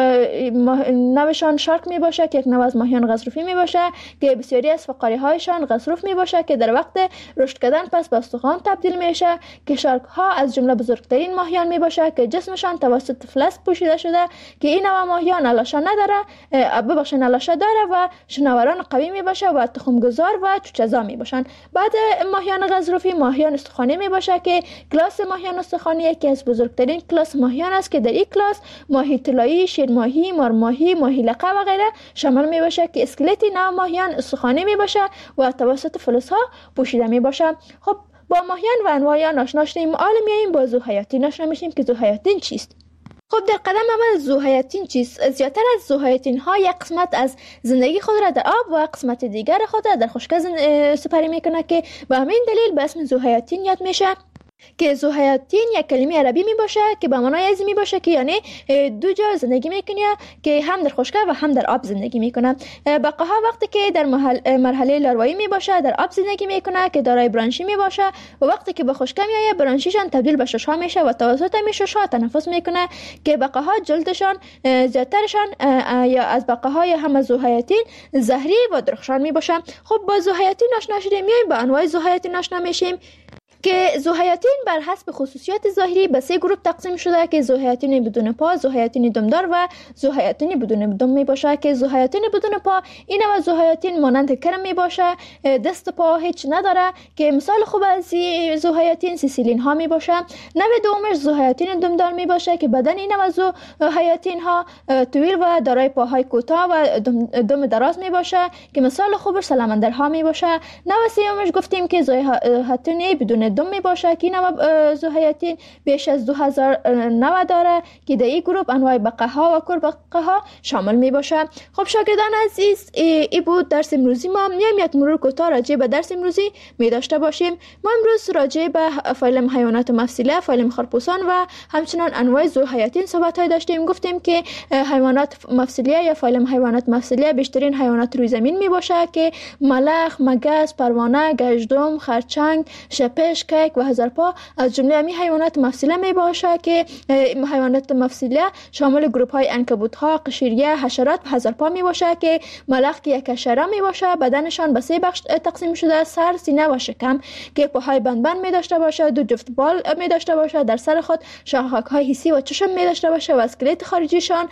نوعشان شارک می باشه که یک نوع از ماهیان غضروفی می باشه که بسیاری از فقاری هایشان غضروف می باشه که در وقت رشد کردن پس به استخوان تبدیل میشه که شارک ها از جمله بزرگترین ماهیان می باشه که جسمشان توسط فلز پوشیده شده که این نوع ماهیان آلاشه نداره، ببخشید آلاشه داره و شناوران قوی می باشه و تخمگذار و چوچه‌زا می باشن. بعد ماهیان غضروفی ماهیان استخوانی می باشه که کلاس ماهیان استخوانی یکی از بزرگترین کلاس ماهیان است که در این کلاس ماهی طلایی، شیرماهی، مارماهی، ماهی لقه و غیره شامل می باشه که اسکلت نوع ماهیان استخوانی می باشه و توسط فلزها پوشیده می باشه. خب با ماهیان و انواع آشنا شدیم، حالا میایم با ذوحیاتین آشنا میشیم که ذوحیاتین چیست. خب در قدم اول ذوحیاتین چیست؟ زیادتر از ذوحیاتین ها یک قسمت از زندگی خود را در آب و قسمت دیگر خود را در خشکی سپری میکنه که به همین دلیل به اسم ذوحیاتین یاد میشه که ذوحیاتین یک کلمه عربی می باشه که به معنای ازی می باشه که یعنی دو جا زندگی میکنه که هم در خشکی و هم در آب زندگی میکنه. بقاها وقتی که در مرحله لاروایی می باشه در آب زندگی میکنه که دارای برانشی می باشه و وقتی که به خشکی میایه برانشیشان تبدیل به ششها میشه و توسط همین ششها تنفس میکنه که بقاها جلدشان زیادترشان یا از بقاهای هم ذوحیاتین زهری و درخشان می باشه. خب با ذوحیاتین آشنا شدیم، میایم با انواع ذوحیاتین آشنا میشیم که ذوحیاتین بر حسب خصوصیات ظاهری به سه گروه تقسیم شده که ذوحیاتین بدون پا، ذوحیاتین دمدار و ذوحیاتین بدون دم می باشه که ذوحیاتین بدون پا این نوع ذوحیاتین مانند کرم می باشه، دست پا هیچ نداره که مثال خوب از ذوحیاتین سیسیلین ها می باشه. نوع دومش ذوحیاتین دمدار می باشه که بدن این نوع ذوحیاتین ها طویل و دارای پاهای کوتاه و دم دراز می باشه که مثال خوبش سلمندرها می باشه. نوع سومش گفتیم که ذوحیاتین بدون دم می باشه که نوع ذوحیاتین بیش از دو هزار نوع داره که در این گروه انواع بقاها و کربقاها شامل می باشه. خب شاگردان عزیز، ای بود درس امروزی ما. میایم یک مرور کوتاه راجع به درس امروزی می داشته باشیم. ما امروز راجع به فایلم حیوانات مفصلی، فایلم خرپوسان و همچنان انواع ذوحیاتین صحبت های داشتیم. گفتیم که حیوانات مفصلی یا فایلم حیوانات مفصلی بیشترین حیوانات روی زمین می باشه که ملخ، مگس، پروانه، گژدم، خرچنگ، شپش، کیک و هزارپا از جمله همین حیوانات مفصلی می باشه که حیوانات مفصلی شامل گروه های عنکبوت ها، قشریه، حشرات و هزارپا می باشه که ملخ که یک حشره می باشه، بدنشان به سه بخش تقسیم شده: سر، سینه و شکم که پاهای بند بند می داشته باشه، دو جفت بال می داشته باشه، در سر خود شاخک های حسی و چشم می داشته باشه و اسکلت خارجیشان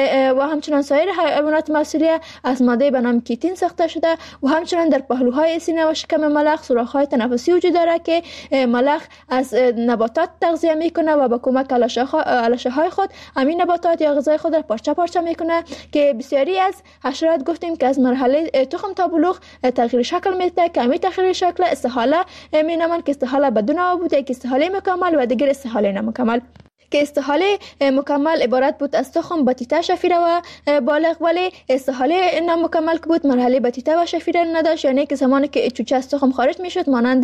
و همچنان سایر حیوانات مفصلی از ماده به نام کیتین ساخته شده و همچنان در پهلوهای سینه و شکم ملخ سوراخ های تنفسی وجود داره که ملخ از نباتات تغذیه میکنه و با کمک آلاشه های خود همین نباتات یا غذای خود را پارچه پارچه میکنه که بسیاری از حشرات گفتیم که از مرحله تخم تا بلوغ تغییر شکل میده که همین تغییر شکل استحاله مینامند که استحاله بدون آب بوده که استحاله مکمل و دیگر استحاله نامکمل که استحاله مکمل عبارت بود از تخم بطیطه شفیره و بالغ، ولی استحاله نامکمل که بود مرحله بطیطه و شفیره نداشت، یعنی که زمانی که چوچه از تخم خارج میشد مانند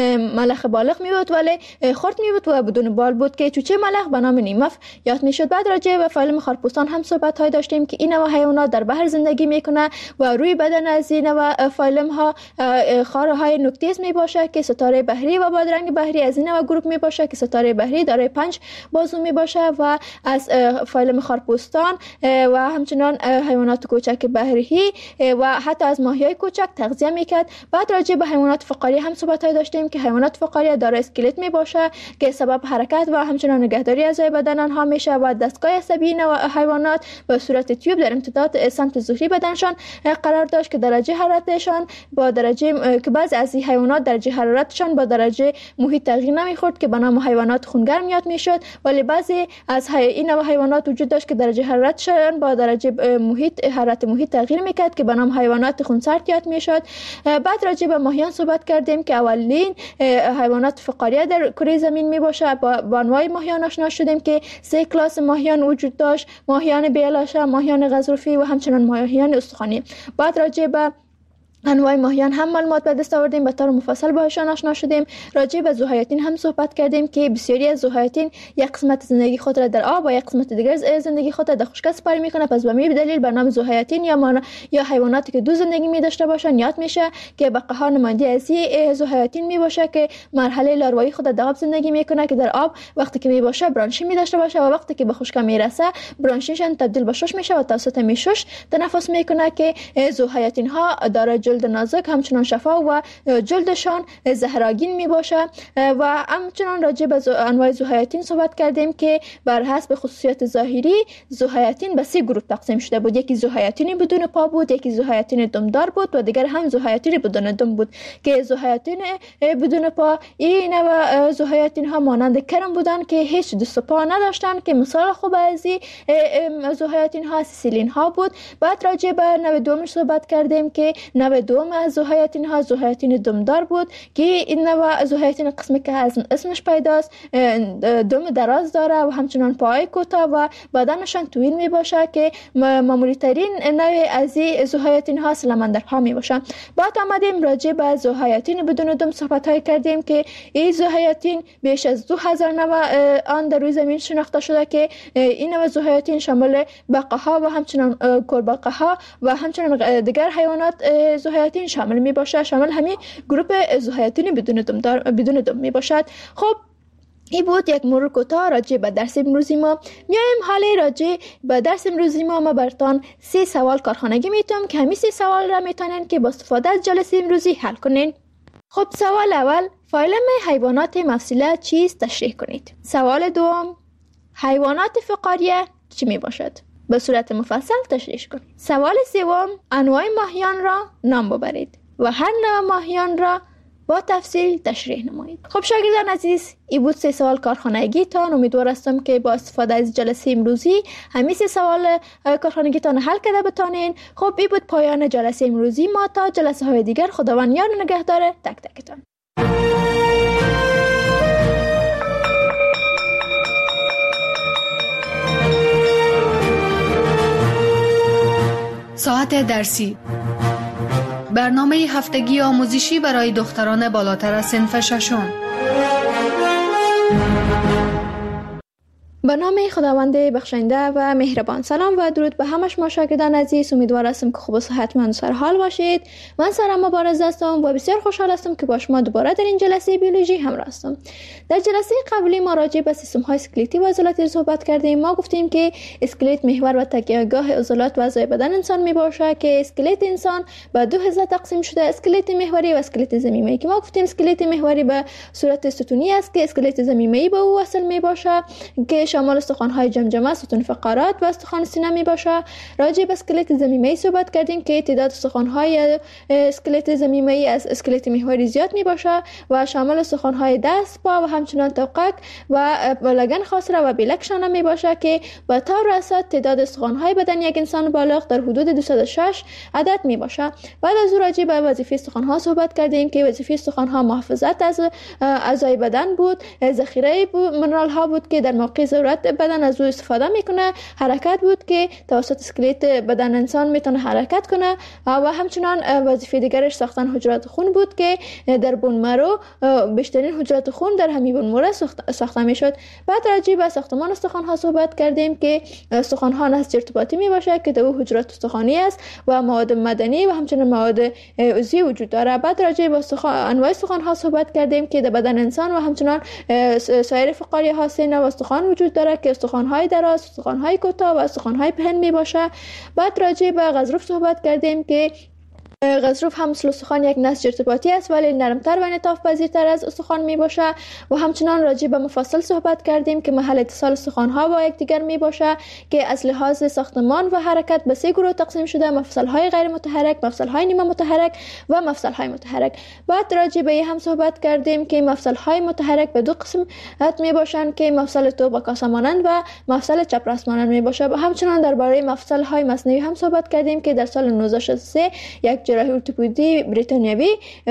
ملخ بالغ می بود ولی خرد می بود و بدون بال بود که چوچه ملخ به نام نیمف یاد میشد. بعد راجع به فایلم خرپوسان هم صحبت های داشتیم که این نوع حیوانات در بحر زندگی میکنه و روی بدن از این نوع فایلم ها خاره های نوکتیز می باشه که ستاره بحری و بادرنگ بحری از این نوع گروه می باشه که ستاره بحری دارای پنج باز می باشه و از فایلم خرپوستان و همچنان حیوانات کوچک بحری و حتی از ماهیای کوچک تغذیه میکرد. بعد راجع به حیوانات فقاری هم صحبت های داشتیم که حیوانات فقاری دارای اسکلت می باشه که سبب حرکت و همچنان نگهداری اعضای بدن آنها میشه و دستگاه عصبی و حیوانات به صورت تیوب در امتداد سمت ظهری بدنشان قرار داشت که درجه حرارتشان با درجه که بعضی از این حیوانات درجه حرارتشان با درجه محیط تغییر نمیخورد که به نام حیوانات خونگرم یاد میشد، ولی بعضی از این نوع حیوانات وجود داشت که درجه حرارتشان با درجه محیط حرارت محیط تغییر میکرد که به نام حیوانات خونسرد یاد میشد. بعد راجع به ماهیان صحبت کردیم که اولین حیوانات فقاریه در کره زمین می باشه. با انواع ماهیان آشنا شدیم که سه کلاس ماهیان وجود داشت: ماهیان بیالاشه، ماهیان غضروفی و همچنان ماهیان استخوانی. بعد راجع به انواع ماهیان هم معلومات به دست آوردیم، به طور مفصل باهاشان آشنا شدیم. راجع به ذوحیاتین هم صحبت کردیم که بسیاری از ذوحیاتین یک قسمت زندگی خود را در آب و یک قسمت دیگر زندگی خود را در خشکی سپری میکنه. پس به همین دلیل به نام ذوحیاتین یا مانا یا حیواناتی که دو زندگی می داشته باشن یاد میشه که بقیه ها نماینده از این ذوحیاتین می باشه که مرحله لاروایی خود در آب زندگی میکنه، که در آب وقتی که می باشه برانشی می داشته باشه و وقتی که به خشکی میرسه برانشیشون تبدیل به شش میشه و توسط میشش تنفس میکنه. که ذوحیاتین ها داره جلد نازک، همچنان شفا و جلدشان زهراگین می باشه. و همچنان راجع به انواع ذوحیاتین صحبت کردیم که بر حسب خصوصیات ظاهری ذوحیاتین به سه گروه تقسیم شده بود. یکی ذوحیاتین بدون پا بود، یکی ذوحیاتین دمدار بود و دیگر هم ذوحیاتین بدون دم بود. که ذوحیاتین بدون پا این نوع ذوحیاتین ها مانند کرم بودن که هیچ دست و پا نداشتن، که مثال خوب از این ذوحیاتین ها سیلین ها بود. بعد راجع به نوع دومش صحبت کردیم که نوع دوم از ذوحیاتین ها ذوحیاتین دمدار بود، که این نوع ذوحیاتین قسمی که از اسمش پیداست دم دراز داره و همچنان پای کوتاه و بدنشان طویل می باشه، که معمولی ترین نوع از این ذوحیاتین ها سلمندرها می باشن. بعد آمدیم راجع به ذوحیاتین بدون دم صحبت های کردیم که این ذوحیاتین بیش از دو هزار نوع آن در روی زمین شناخته شده، که این نوع ذوحیاتین شامل بقاها و همچنان کرباقها و همچنان دیگر حیوانات ذوحیاتین شامل می باشه، شامل همین گروه ذوحیاتین بدون دم دار بدون دم می باشد. خب این بود یک مرور کوتاه راجع به درس امروزی ما. میایم حالی راجع به درس امروزی ما ما براتون سه سوال کارخانگی میتونم که همین سه سوال را میتونین که با استفاده از جلسه امروزی حل کنین. خب سوال اول، فایلم حیوانات مفصله چیست تشریح کنید. سوال دوم، حیوانات فقاریه چی می باشد؟ به صورت مفصل تشریح کنید. سوال سوم، انواع ماهیان را نام ببرید و هر نوع ماهیان را با تفصیل تشریح نمایید. خب شاگردان عزیز، این بود سه سوال کارخانگی تان. امیدوار هستم که با استفاده از جلسه امروزی همین سه سوال کارخانگی تان حل کرده بتانین. خب این بود پایان جلسه امروزی ما. تا جلسه های دیگر خداوند یار و نگهدار تک تکتان. ساعت درسی، برنامه هفتگی آموزشی برای دختران بالاتر از صنف ششم. به نام خداوند بخشنده و مهربان. سلام و درود به همه شما شاگردان عزیز. امیدوار هستم که خوب و صحتمند و سرحال باشید. من سارا مبارز هستم و بسیار خوشحال هستم که با شما دوباره در این جلسه بیولوژی همراه هستم. در جلسه قبلی ما راجع به سیستم های اسکلتی و عضلاتی صحبت کردیم. ما گفتیم که اسکلت محور و تکیهگاه عضلات و اعضای بدن انسان می باشه، که اسکلت انسان به دو حصه تقسیم شده، اسکلت محوری و اسکلت ضمیمه‌ای. که ما گفتیم اسکلت محوری به صورت ستونی است، که اسکلت ضمیمه‌ای به او وصل می باشه، که شامل استخوان‌های جمجمه، ستون فقرات و استخوان سینه می باشه. راجع به اسکلت ضمیمه‌ای صحبت کردیم که تعداد استخوان‌های اسکلت ضمیمه‌ای از اسکلت محوری زیاد می باشه و شامل استخوان‌های دست، پا و همچنان توقک و لگن خاصره و بیلک شانه می باشه، که به طور اساس تعداد استخوان‌های بدن یک انسان بالغ در حدود دویست و شش عدد می باشه. بعد از راجع به وظیفه استخوان‌ها صحبت کردیم که وظیفه استخوان‌ها محافظت از اعضای بدن بود، ذخیره منرال‌ها بود که در موقع ضرورت بدن از او استفاده میکنه، حرکت بود که توسط اسکلت بدن انسان میتونه حرکت کنه و همچنان وظیفه دیگرش ساختن حجرات خون بود که در بون مرو بیشترین حجرات خون در همین بون مرو ساخته میشد. بعد راجع به ساختمان استخوان ها صحبت کردیم که استخوان ها نسج ارتباطی می باشه که در حجرات استخوانی است و مواد مدنی و همچنان مواد عضوی وجود داره. بعد راجع به انواع استخوان ها صحبت کردیم که در بدن انسان و همچنان سایر فقاریه ها سه نوع استخوان وجود داره که استخوان‌های دراز، استخوان‌های کوتاه و استخوان‌های پهن می باشه. بعد راجع به غضروف صحبت کردیم که غضروف هم مثل استخوان یک نسج ارتباطی است ولی نرمتر و انعطاف پذیرتر از استخوان می باشه. و همچنان راجع به مفاصل صحبت کردیم که محل اتصال استخوان ها با یکدیگر می باشه که از لحاظ ساختمان و حرکت به سه گروه تقسیم شده: مفصل های غیر متحرک، مفصل های نیمه متحرک و مفصل های متحرک. بعد راجع به هم صحبت کردیم که مفصل های متحرک به دو قسم می باشن که مفصل توپ و کاسه مانند و مفصل چپراست مانند می باشه. و همچنان درباره مفصل های مصنوعی هم صحبت کردیم که در سال نوزده شصت و سه یک جراحی ارتوپدی بریتانیایی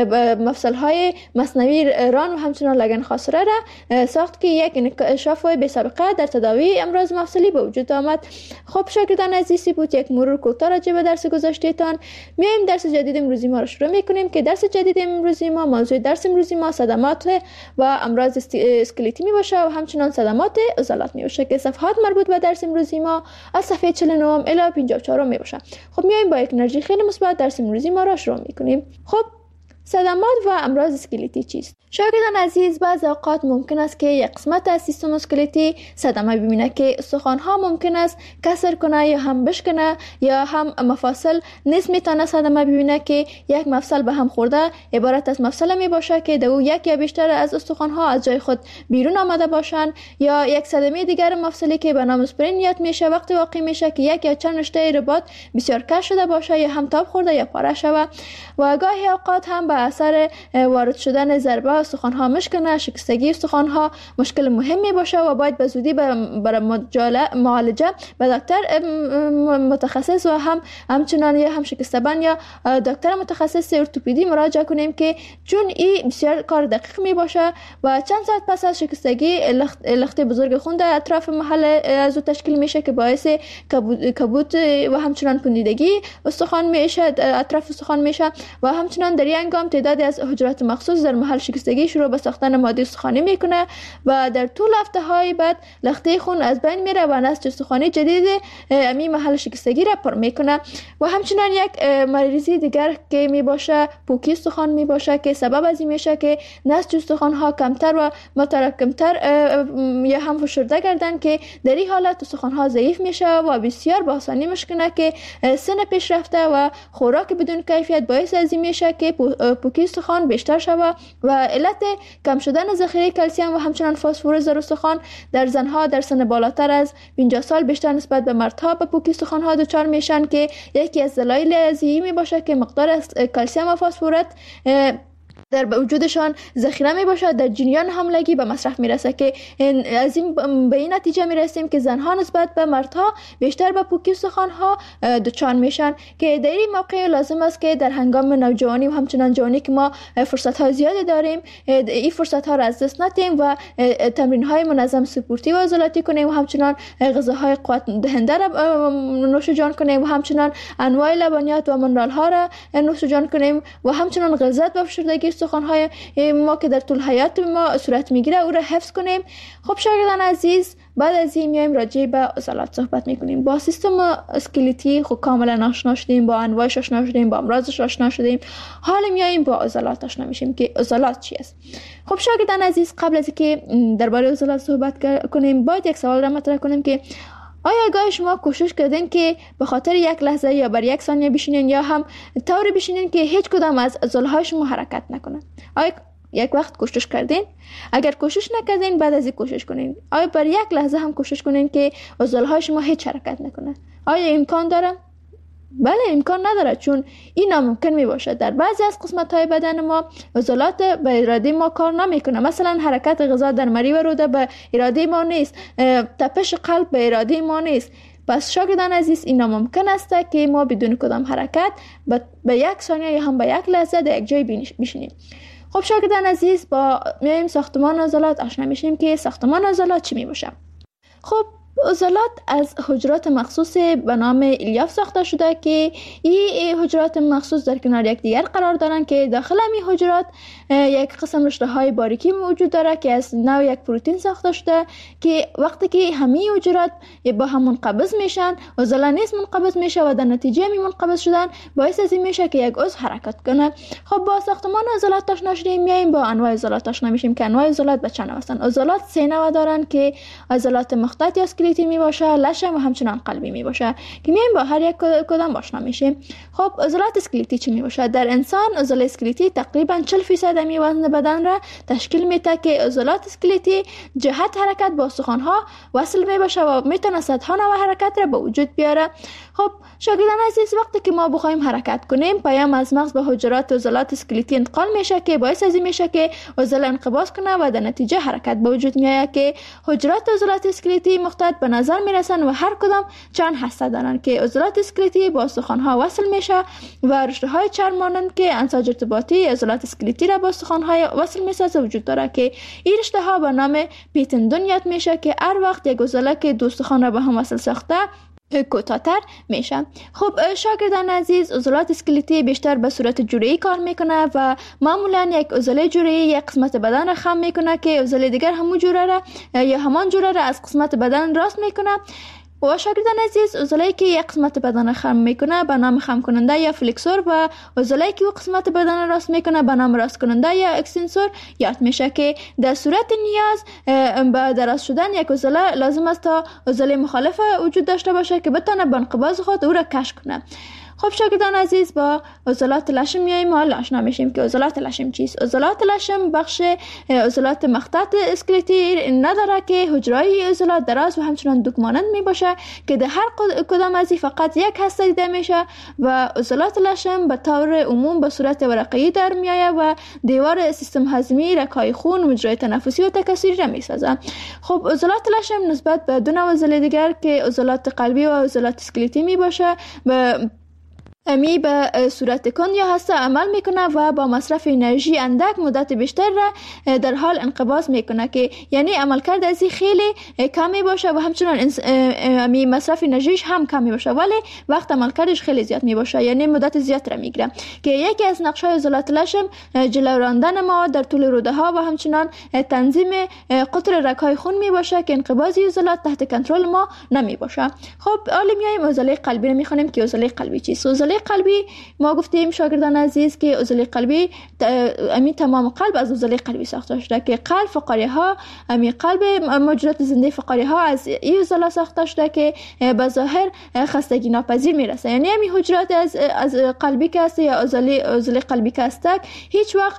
مفصل های مصنوعی ران و همچنان لگن خاصره را ساخت که یک انکشاف بی سابقه در تداوی امراض مفصلی به وجود آمد. خب شاگردان عزیزی بود یک مرور کوتاه راجع به درس گذشتهتان. میایم درس جدید امروزی ما را شروع میکنیم که درس جدید امروزی ما موضوع درس امروزی ما صدمات و امراض اسکلتی می باشه و همچنان صدمات عضلات می باشه که صفحات مربوط به درس امروزی ما از صفحه چهل و نه الی پنجاه و چهار می باشه. خب میایم با یک انرژی خیلی مثبت درس امروزی ما را شروع میکنیم. خب صدمات و امراض اسکلتی چیست؟ شاگردان عزیز، بعض اوقات ممکن است که یک قسمت از سیستم اسکلتی صدمه ببینه که استخوان‌ها ممکن است کسر کنه یا هم بشکنه یا هم مفاصل نیز میتونه صدمه ببینه که یک مفصل به هم خورده عبارت از مفصل می باشه که دو یک یا بیشتر از استخوان‌ها از جای خود بیرون آمده باشند یا یک صدمه دیگر مفصلی که به نام اسپرینیات میشه وقتی واقع میشه که یک یا چند رشته رباط بسیار کش شده باشه یا هم تاب خورده یا پاره شوه و گاهی اوقات هم به اثر وارد شدن ضربه استخوان‌ها مشکنه، شکستگی استخوان‌ها مشکل مهمی باشه و باید به زودی برای معالجه به دکتر متخصص و هم همچنان یا هم شکستبان یا دکتر متخصص ارتوپدی مراجعه کنیم که چون این بسیار کار دقیق می باشه و چند ساعت پس از شکستگی لخت, لخت بزرگ خون در اطراف محل از تشکیل میشه که باعث کبوت و همچنان پوندیدگی استخوان میشه، اطراف استخوان میشه و همچنان در این هنگام تعدادی از حجرات مخصوص در محل شکستگی شروع به ساختن ماده استخوانی میکنه و در طول هفته های بعد لخته خون از بین میره و نسج استخوانی جدید امی محل شکستگی را پر میکنه و همچنان یک مریضی دیگر که می باشه پوکی استخوان می باشه که سبب از این میشه که نسج استخوان ها کمتر و متراکمتر یا هم فشرده گردن که در این حالت استخوان ها ضعیف میشه و بسیار با آسانی مشکنه که سن پیش رفته و خوراک بدون کیفیت باعث از این میشه که پوکی استخوان بیشتر شوه و علت کم شدن ذخیره کلسیم و همچنان فسفر در استخوان در زنها در سن بالاتر از پنجاه سال بیشتر نسبت به مردها به پوکی استخوان ها دچار میشن که یکی از دلایل از این می باشه که مقدار از کلسیم و فسفر در وجودشان ذخیره می باشد در جریان حملگی به مصرف می رسه که از این به این نتیجه می رسیم که زنها نسبت به مردها بیشتر به پوکی استخوان ها دچار میشن که در این موقع لازم است که در هنگام نوجوانی و همچنان جوانی که ما فرصت های زیادی داریم این فرصت ها را از دست ندیم و تمرین های منظم سپورتی و عضلاتی کنیم و همچنان غذاهای قوت دهنده را نوش جان کنیم و همچنان انواع لبنیات و منرال ها را نوش جان کنیم و همچنان غلظت و فشردگی استخوان‌های ما که در طول حیات ما صورت میگیره او را حفظ کنیم. خب شاگردان عزیز، بعد از این میایم راجع به عضلات صحبت میکنیم. با سیستم اسکلتی خب کاملا آشنا شدیم، با انواعش آشنا شدیم، با امراضش آشنا شدیم. حالا میایم با عضلات آشنا میشیم که عضلات چی است. خب شاگردان عزیز، قبل از اینکه درباره عضلات صحبت کنیم باید یک سوال را مطرح کنیم که آیا گاهی شما کوشش کردین که به خاطر یک لحظه یا بر یک ثانیه بشینین یا هم طوری بشینین که هیچ کدام از عضلهای شما حرکت نکنه؟ آیا یک وقت کوشش کردین؟ اگر کوشش نکردین بعد از این کوشش کنین. آیا بر یک لحظه هم کوشش کنین که عضلهای شما هیچ حرکت نکنه؟ آیا امکان داره؟ بله امکان نداره، چون این ناممکن می باشه. در بعضی از قسمت های بدن ما عضلات به اراده ما کار نمیکنه. مثلا حرکت غذا در مری و روده به اراده ما نیست، تپش قلب به اراده ما نیست. پس شاگردان عزیز، این ناممکن است که ما بدون کدام حرکت به یک ثانیه یا هم به یک لحظه در یک جای بشینیم. خب شاگردان عزیز، با میایم ساختمان عضلات آشنا میشیم که ساختمان عضلات چی می باشه. خب عضلات از حجرات مخصوص به نام الیاف ساخته شده که این حجرات مخصوص در کنار یکدیگر قرار دارند که داخل این حجرات یک قسم رشته های باریکی موجود داره که از نوع یک پروتئین ساخته شده که وقتی که همه حجرات با هم منقبض میشن، عضله نیز منقبض میشه و در نتیجه می منقبض شدن باعث از این میشه که یک عضو حرکت کنه. خب با ساختمان عضلات آشنا شدیم، میایم با انواع عضلات آشنا میشیم که انواع عضلات به چند نوع هستند. عضلات سه نوع دارن که عضلات مخطط یا اسکلتی می باشه، لشم و همچنان قلبی می باشه که میایم با هر یک کدام آشنا میشیم. خب عضلات اسکلتی چی می باشه؟ در انسان عضله اسکلتی تقریبا چهل فیصد می وزن بدن را تشکیل میده که عضلات اسکلتی جهت حرکت با استخوان‌ها وصل می باشه و میتونه صدها نوع حرکت را به وجود بیاره. خب شاگردان عزیز، وقتی که ما بخوایم حرکت کنیم، پیام از مغز به حجرات عضلات اسکلتی انتقال میشه که باعث از این میشه که عضله انقباض کنه و در نتیجه حرکت به وجود میاد که حجرات عضلات اسکلتی مختلف به نظر میرسن و هر کدام چند هسته دارن که عضلات اسکلتی با استخوان‌ها وصل میشه و رشته‌های چرم مانند که انساج ارتباطی عضلات اسکلتی را با استخوان‌های وصل میسازه وجود داره که این رشته‌ها به نام پیتندون یاد میشه که هر وقت یک عضله که دو استخوان را به هم وصل ساخته کوتاه‌تر میشه. خب شاگردان عزیز، عضلات اسکلتی بیشتر به صورت جوری کار میکنه و معمولا یک عضله جوری یک قسمت بدن را خم میکنه که عضله دیگر همون جوره را یا همان جوره را از قسمت بدن راست میکنه. و شاگردان عزیز، عضله‌ای که یک قسمت بدن خم میکنه به نام خم کننده یا فلکسور و عضله‌ای که او قسمت بدن راست میکنه به نام راست کننده یا اکستنسور یاد میشه که در صورت نیاز به دراز شدن یک عضله لازم است تا عضله مخالف وجود داشته باشه که بتونه به انقباض خود او را کش کنه. خب شاگردان عزیز، با عضلات لشم میایم ما آشنا میشیم که عضلات لشم چیست. عضلات لشم بخش عضلات مخطط اسکلتی نداره که حجره‌های عضلات دراز و همچنان دوک مانند میباشه که در هر کدام از فقط یک هسته دیده میشه و عضلات لشم به طور عموم به صورت ورقه‌ای در میآید و دیوار سیستم هضمی، رگ‌های خون، مجرای تنفسی و تکثری را میسازه. خب عضلات لشم نسبت به دو نوع عضله دیگر که عضلات قلبی و عضلات اسکلتی میباشه به امی به صورت کند یا هسته عمل میکنه و با مصرف انرژی اندک مدت بیشتر را در حال انقباض میکنه که یعنی عملکرد ازی خیلی کمی باشه و همچنان امی مصرف انرژیش هم کمی باشه ولی وقت عملکردش خیلی زیاد میباشه، یعنی مدت زیاد را میگیره که یکی از نقش‌های عضلات لشم جلو راندن مواد در طول روده ها و همچنان تنظیم قطر رگ‌های خون میباشه که انقباض عضلات تحت کنترل ما نمیباشه. خب حالا میایم عضله قلبی رو میخونیم که عضله قلبی چیست. عضله قلبی ما گفتیم شاگردان عزیز که عضله قلبی امی تمام قلب از عضله قلبی ساخته شده که قلب فقاره ها امی قلب موجودات زنده فقاره ها از این عضله ساخته شده که به ظاهر خستگی ناپذیر میرسه، یعنی امی حجرات از از قلبی که است یا عضله عضله قلبی که است هیچ وقت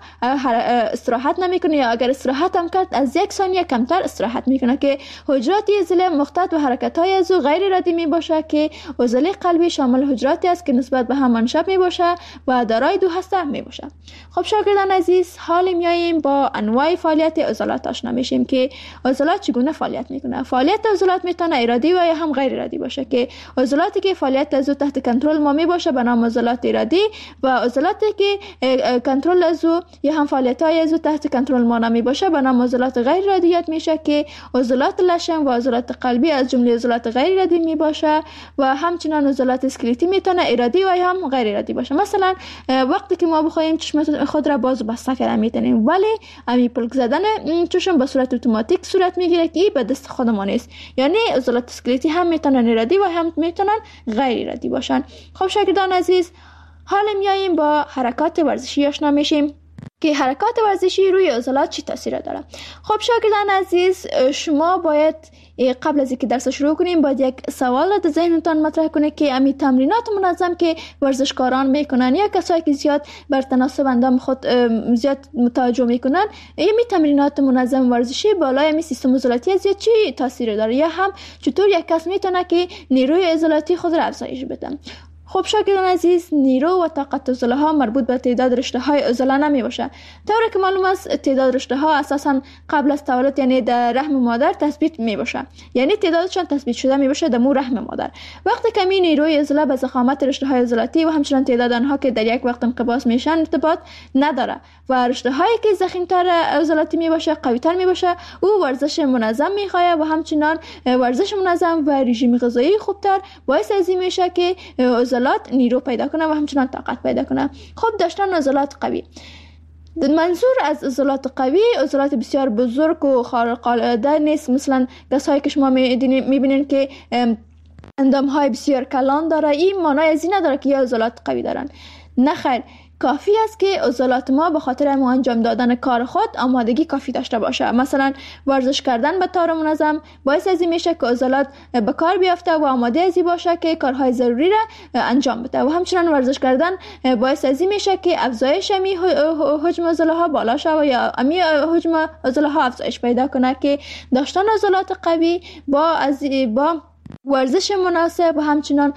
استراحت نمیکنه یا اگر استراحت هم کرد از یک ثانیه کمتر استراحت میکنه که حجرات عضله مختلط و حرکت های از او غیر ارادی میباشه که عضله قلبی شامل حجراتی است که نسبت به هم منشأ میباشه و دارای دو هسته میباشه. خب شاگردان عزیز، حال میاییم با انواع فعالیت عضلات آشنا میشیم که عضلات چگونه فعالیت میکنه. فعالیت عضلات میتونه ارادی و یا هم غیر ارادی باشه که عضلاتی که فعالیت از او تحت کنترل ما میباشه به نام عضلات ارادی و عضلاتی که کنترل از او یا هم فعالیت های از او تحت کنترل ما نمیباشه به نام عضلات غیر ارادیات میشه که عضلات لشم و عضلات قلبی از جمله عضلات غیر ارادی میباشه و همچنان عضلات اسکلتی میتونه ارادی و هم غیر ارادی باشه. مثلا وقتی که ما بخوایم چشم خود را باز و بسته کردن میتونیم ولی امی پلک زدن چشم به صورت اتوماتیک صورت میگیره که به دست خودمان است، یعنی عضلات اسکلتی هم میتونن ارادی و هم میتونن غیر ارادی باشن. خب شاگردان عزیز، حالا میاییم با حرکات ورزشی آشنا میشیم که حرکات ورزشی روی عضلات چی تاثیر داره. خب شاگردان عزیز، شما باید قبل از اینکه درس شروع کنیم باید یک سوال در ذهنتان مطرح کنید که امی تمرینات منظم که ورزشکاران میکنن یا کسایی که زیاد بر تناسب اندام خود زیاد متوجه میکنن، امی تمرینات منظم ورزشی بالای امی سیستم عضلاتی زیاد چی تاثیر داره یا هم چطور یک کس میتونه که نیروی عضلاتی خود را افزایش بده. خب شاگردان عزیز، نیرو و طاقت عضله ها مربوط به تعداد رشته های عضله نمی باشه. طوری که معلوم است تعداد رشته ها اساسا قبل از تولد یعنی در رحم مادر تثبیت می باشه، یعنی تعدادشان تثبیت شده می باشه در مو رحم مادر. وقتی که می نیروی عضله به ضخامت رشته های عضلاتی و همچنان تعداد آنها که در یک وقت انقباض میشن ارتباط نداره و رشته هایی که ضخیم‌تر عضلاتی می باشه قوی تر می باشه، او ورزش منظم می خواهد و همچنان ورزش منظم و رژیم غذایی خوبتر باعث از این میشه که عضلات نیرو پیدا کنه و همچنان طاقت پیدا کنه. خب داشتن عضلات قوی، منظور از عضلات قوی عضلات بسیار بزرگ و خارق العاده نیست، مثلا کسایی که شما میبینین که اندام های بسیار کلان داره، این معنای از این نداره که یا عضلات قوی دارن. نه خیر، کافی است که عضلات ما به خاطر انجام دادن کار خود آمادگی کافی داشته باشه. مثلا ورزش کردن به طور منظم باعث از این میشه که عضلات به کار بیافته و آماده از این باشه که کارهای ضروری را انجام بده و همچنان ورزش کردن باعث از این میشه که افزایش امی حجم عضله ها بالا شود یا امی حجم عضله ها افزایش پیدا کنه که داشتن عضلات قوی با از با ورزش مناسب و همچنان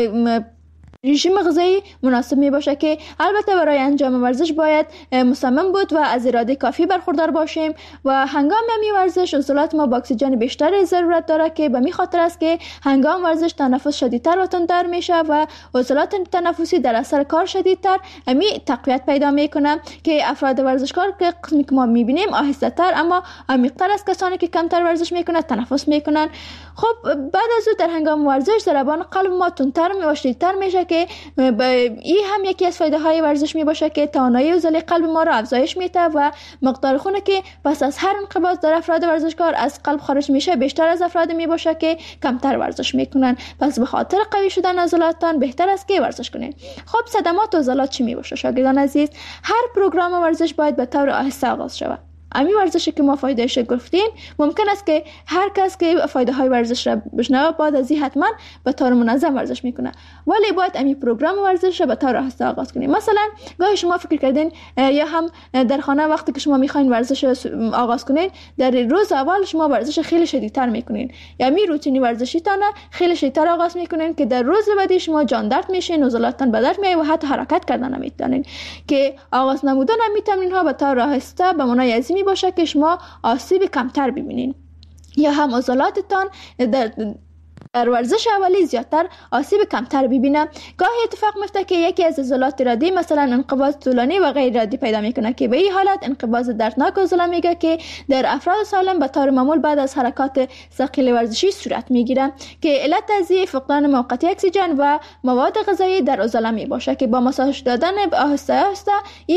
رژیم غذایی مناسب می باشه که البته برای انجام ورزش باید مصمم بود و از اراده کافی برخوردار باشیم و هنگام می ورزش عضلات ما با اکسیژن بیشتر ضرورت داره که به می خاطر است که هنگام ورزش تنفس شدیدتر و تندتر میشه و عضلات تنفسی در اثر کار شدیدتر می تقویت پیدا میکنه که افراد ورزشکار که قسمی که ما میبینیم آهسته تر اما عمیق‌تر از کسانی که کمتر ورزش میکنن تنفس میکنن. خب بعد از او در هنگام ورزش ضربان قلب ما تندتر و شدیدتر میشه که این هم یکی از فایده های ورزش می باشه که توانایی عضله قلب ما را افزایش میده و مقدار خون که پس از هر انقباض در افراد ورزشکار از قلب خارج میشه بیشتر از افراد می باشه که کمتر ورزش میکنن. پس به خاطر قوی شدن عضلاتتان بهتر است که ورزش کنید. خب صدمات عضلات چی می باشه شاگردان عزیز؟ هر پروگرام ورزش باید به طور آهسته آغاز شود. امی ورزشی که ما فایدهش گفتیم ممکن است که هر کس که فایده های ورزش را بشنوه بعد از این حتما به طور منظم ورزش میکنه، ولی باید امی پروگرام ورزش را به طور آهسته آغاز کنیم. مثلا گاهی شما فکر کردین یا هم در خانه وقتی که شما میخواین ورزش آغاز کنین در روز اول شما ورزش خیلی شدیدتر میکنین یا می روتینی ورزشی تانه خیلی شدیدتر آغاز میکنین که در روز بعدی شما جان درد میشین، عضلاتتان به درد میاد و حتی حرکت کردن نمیتونین. که آغاز نمودن امی تمرین ها به طور آهسته به معنای از می باشه که شما آسیب کمتر ببینین یا هم عضلاتتان در در ورزش اولی زیادتر آسیب کمتر ببینه. گاهی اتفاق میفته که یکی از عضلات ارادی مثلا انقباض طولانی و غیر ارادی پیدا میکنه که به این حالت انقباض دردناک عضله میگه که در افراد سالم به طور معمول بعد از حرکات ثقیل ورزشی صورت میگیره که علت از فقدان موقتی اکسیژن و مواد غذایی در عضله می باشه که با ماساژ دادن آهسته آهسته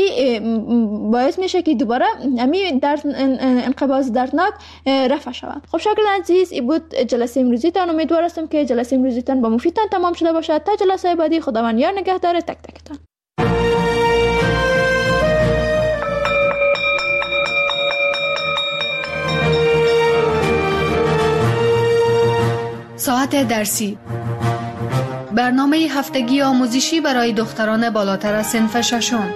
این باعث میشه که دوباره همین درد انقباض دردناک رفع شود. خب شاگردان عزیز این بود جلسه امروزیتان. امیدوارم که جلسه امروزیتان با مفیدتان تمام شده باشد. تا جلسه بعدی خداوند یار نگهدار تک تکتان. ساعت درسی، برنامه هفتگی آموزشی برای دختران بالاتر از صنف ششم.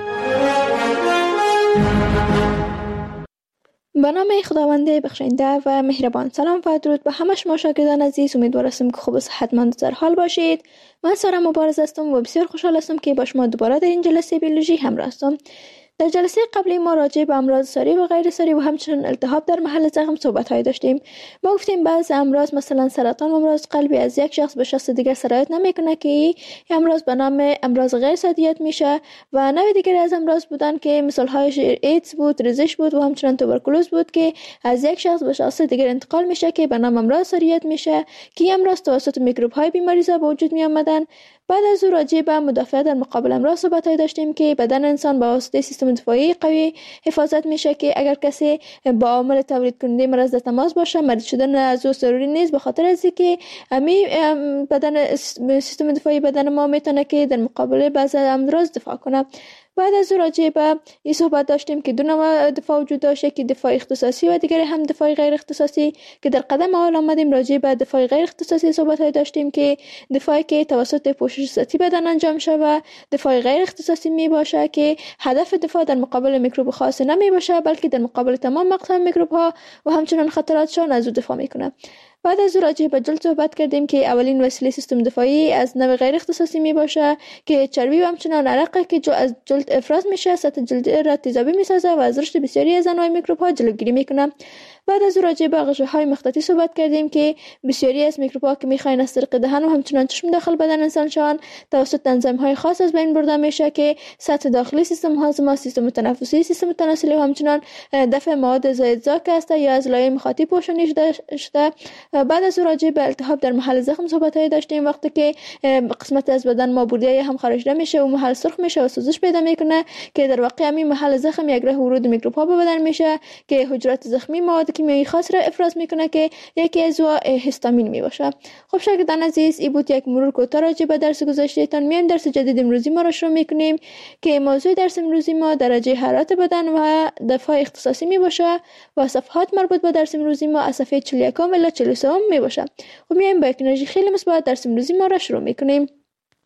به نام خداوند بخشنده و مهربان. سلام و درود به همه شما شاگردان عزیز. امیدوارم که خوب و صحتمند در حال باشید. من سارا مبارز هستم و بسیار خوشحال هستم که با شما دوباره در این جلسه بیولوژی همراه هستم. در جلسه قبلی ما راجع به امراض ساری و غیر ساری و همچنین التهاب در محل زخم صحبت های داشتیم. ما گفتیم بعضی امراض مثلا سرطان و امراض قلبی از یک شخص به شخص دیگر سرایت نمیکنه که این امراض به نام امراض غیر سادیت میشه و نوع دیگر از امراض بودن که مثال هایش ایدز بود، ریزش بود و همچنین توبرکولوز بود که از یک شخص به شخص دیگر انتقال میشه که به نام امراض ساریت میشه که امراض توسط میکروب های بیماریزا به وجود می آمدن. بعد از او راجع به مدافعت در مقابل امراض صحبت های داشتیم که بدن انسان با واسطه سیستم دفاعی قوی حفاظت میشه که اگر کسی با عامل تولید کننده مرض در تماس باشه مریض شدن از او ضروری نیست، به خاطر از اینکه امی بدن سیستم دفاعی بدن ما میتونه که در مقابل بعضی امراض دفاع کنه. بعد از او راجع به این صحبت داشتیم که دو نوع دفاع وجود داشته که دفاع اختصاصی و دیگر هم دفاع غیر اختصاصی که در قدم اول آمدیم راجع به دفاع غیر اختصاصی صحبت های داشتیم که دفاعی که توسط پوشش سطحی بدن انجام شده و دفاع غیر اختصاصی می باشه که هدف دفاع در مقابل میکروب خاص نمی باشه بلکه در مقابل تمام اقسام میکروب ها و همچنین خطراتشان از او دفاع میکنه. بعد از راجع به جلد صحبت کردیم که اولین وسیله سیستم دفاعی از نوع غیر اختصاصی می باشه که چربی و همچنان عرقه که جو از جلد افراز میشه، سطح جلد را تیزابی میسازه و از رشد بسیاری از انواع میکروب ها جلوگیری میکنه. بعد از راجع به غشاهای مخططی صحبت کردیم که بسیاری از میکروب ها که میخواین از طریق دهن و همچنان چشم داخل بدن انسان شوند توسط انزیم های خاص از بین برده میشه که سطح داخلی سیستم هاضمه، سیستم تنفسی، سیستم تناسلی و همچنان دفع مواد زایدزا هسته یا از لایه مخاطی پوشانی شده. بعد از راجع به التهاب در محل زخم صحبت های داشتیم وقتی که قسمت از بدن ما بوریه هم خارج میشه و محل سرخ میشه و سوزش پیدا میکنه که در واقع همین محل زخم یک راه ورود میکروب ها به بدن میشه که حجرات زخمی مواد کیمیایی خاص را افراز میکنه که یکی از او هیستامین می باشه. خب شاگردان عزیز این بود یک مرور کوتاه راجع به درس گذشتهتان. میایم درس جدید امروزی ما را شروع میکنیم که موضوع درس امروزی ما درجه حرارت بدن و دفاع اختصاصی می باشه و صفحات مربوط به درس امروزی ما از صفحه چهل و یک الی چهل و سه می باشه. خب میایم با یک انرژی خیلی مثبت درس امروزی ما را شروع میکنیم.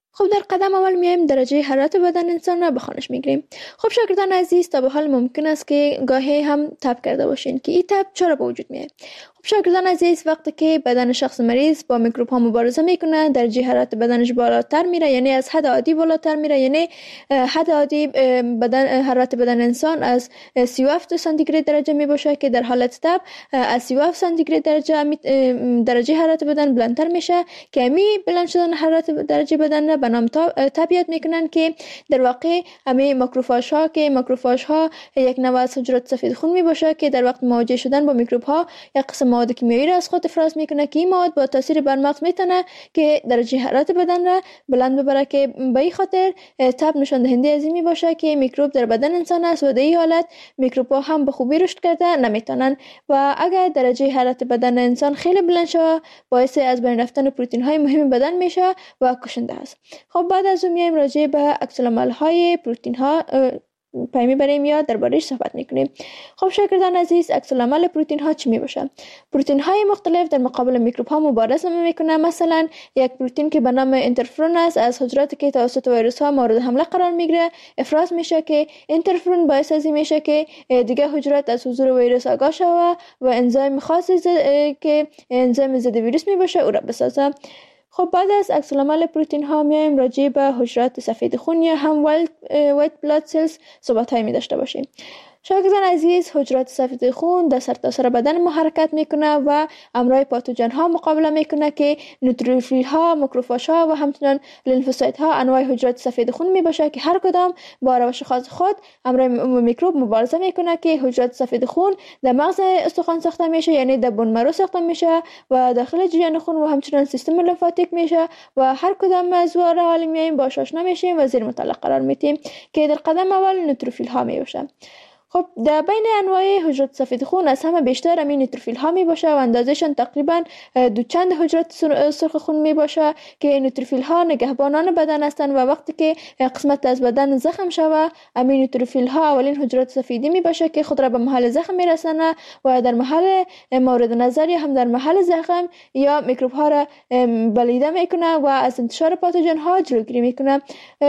خب در قدم اول میایم درجه حرارت بدن انسان را به خوانش میگیریم. خب شاگردان عزیز، تا به حال ممکن است که گاهی هم تب کرده باشین که این تب چرا به وجود میاد. خب شاگردان عزیز، وقتی که بدن شخص مریض با میکروب ها مبارزه میکنه، درجه حرارت بدنش بالاتر میره، یعنی از حد عادی بالاتر میره. یعنی حد عادی بدن حرارت بدن انسان از سی و هفت سانتیگراد درجه میباشه که در حالت تب از سی و هفت سانتیگراد درجه درجه حرارت بدن بلندتر میشه که امی بلند شدن حرارت درجه بدن به نام تب یاد میکنن که در واقع امی ماکروفاژ ها که ماکروفاژ ها یک نوع از حجرات سفید خون میباشه که در وقت مواجه شدن با میکروب ها یک قسم مواد کیمیایی را از خود افراز میکنه که این مواد با تاثیر بر مغز میتونه که درجه حرارت بدن را بلند ببره، که به این خاطر تب نشان دهنده از این میباشه که میکروب در بدن انسان است و در این حالت میکروب ها هم به خوبی رشد کرده نمیتونن. و اگر درجه حرارت بدن انسان خیلی بلند شود، باعث از بین رفتن پروتئین های مهم بدن میشه و کشنده است. خب بعد از اون میایم راجع به عکس العمل های پروتئین ها پای میبریم یا درباره‌اش صحبت میکنیم. خب شاگردان عزیز، عکس العمل پروتئین ها چی میباشه؟ پروتئین های مختلف در مقابل میکروب ها مبارزه میکنه. مثلا یک پروتئین که به نام اینترفرون است، از حجراتی که توسط ویروس ها مورد حمله قرار میگیره افراز میشه که اینترفرون باعث از این میشه که دیگه حجرات از حضور ویروس آگاه شوه و انزیم خاصی که انزیم ضد ویروس میباشه او را بسازه. خب بعد از عکس العمل پروتئین ها میایم راجع به حجرات سفید خون یا هم وایت بلاد سلز صحبت های می داشته باشیم. شاگردان عزیز، حجرات سفید خون در سرتاسر بدن ما حرکت میکنه و امراض پاتوژن ها مقابله میکنه که نوتروفیل ها، ماکروفاژ ها و همچنین لیمفوسایت ها انواع حجرات سفید خون میباشه که هر کدام با روش خاص خود امراض میکروب مبارزه میکنه که حجرات سفید خون در مغز استخوان ساخته میشه، یعنی در بون مرو ساخته میشه و داخل جریان خون و همچنین سیستم لیمفاتیک میشه و هر کدام از واره حالی میایم باش آشنا میشیم و زیر مطالعه قرار میدیم که در قدم اول نوتروفیل ها میباشه. خب در بین انواع حجرات سفید خون از همه بیشتر امین نوتروفیل ها می باشه و اندازهشان تقریبا دو چند حجرات سرخ خون می باشه که نوتروفیل ها نگهبانان بدن هستند و وقتی که قسمت از بدن زخم شوه، امین نوتروفیل ها اولین حجرات سفیدی می باشه که خود را به محل زخم می رسانه و در محل مورد نظر یا هم در محل زخم یا میکروب ها را بلیده می کنه و از انتشار پاتوژن ها جلوگیری می کنه.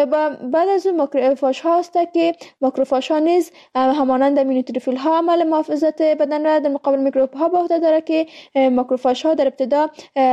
بعد از اون ماکروفاژ ها است که ماکروفاژ ها نیز مانند نوتروفیل ها عمل محافظت بدن را در مقابل میکروب ها به عهده داره که ماکروفاژ ها در ابتدا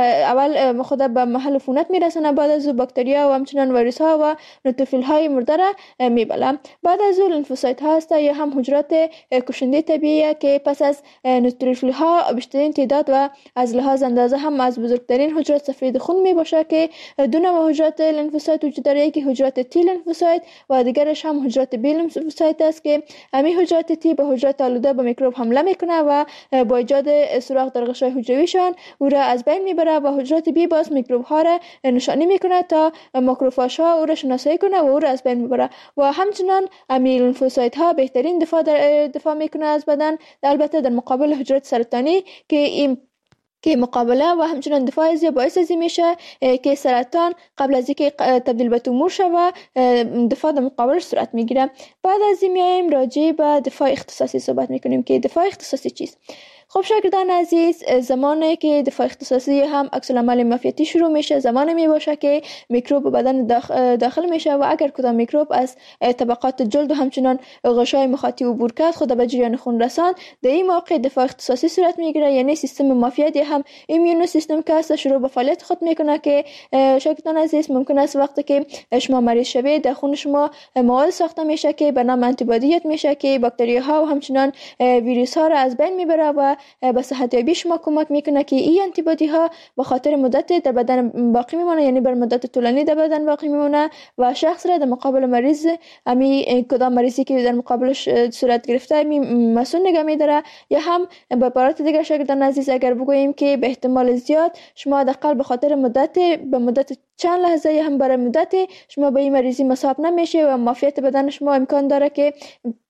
اول خود به محل عفونت میرسونه، بعد از باکتریا و همچنین ویروس ها و نوتروفیل های مرده را میبلن. بعد از اون لیمفوسایت ها است یا هم حجرات کشنده طبیعی که پس از نوتروفیل ها بیشترین تعداد و از لحاظ اندازه هم از بزرگترین حجرات سفید خون میباشه که دو نوع حجرات لیمفوسایت وجود داره، یکی حجرات تی لیمفوسایت و دیگرش هم حجرات بی لیمفوسایت است که همین حجرات تی به حجرات آلوده به میکروب حمله میکنه و با ایجاد سوراخ در غشای حجرویشان او را از بین میبره و حجرات بی باز میکروب ها را نشانی میکنه تا ماکروفاژ ها او را شناسایی کنه و او را از بین میبره و همچنان امی لیمفوسایت ها بهترین دفاع در دفاع میکنه از بدن، البته در مقابل حجرات سرطانی که این که مقابله و همچنان دفاع از باعث از میشه که سرطان قبل از اینکه تبدیل به تومور شود دفاع در مقابلش صورت میگیره. بعد از این میایم راجع به دفاع اختصاصی صحبت میکنیم که دفاع اختصاصی چیست؟ خب شاگردان عزیز، زمانی که دفاع اختصاصی هم عکس العمل معافیتی شروع میشه، زمانی می باشه که میکروب به بدن داخل, داخل میشه و اگر کدام میکروب از طبقات جلد و همچنان غشای مخاطی عبور کرد خود به جریان خون رساند، در این موقع دفاع اختصاصی صورت میگیره، یعنی سیستم معافیتی هم ایمیون سیستم که است شروع به فعالیت خود میکنه که شاگردان عزیز ممکن است وقتی که شما مریض شوید در خون شما مواد ساخته میشه که به نام آنتی بادی میشه که باکتریاها و همچنان ویروس ها را از بین میبره و به صحت یابی شما کمک میکنه که این آنتی بادی ها به خاطر مدت در بدن باقی میمونه، یعنی بر مدت طولانی در بدن باقی میمونه و شخص را در مقابل مریض امی کدام مریضی که در مقابلش صورت گرفته می مسئول نگه میداره. یا هم به عبارت دیگر شاگردان عزیز اگر بگوییم که به احتمال زیاد شما حداقل به خاطر مدت به مدت چند لحظه یا هم برای مدت شما به این مریضی مصاب نمیشه و معافیت بدن شما امکان داره که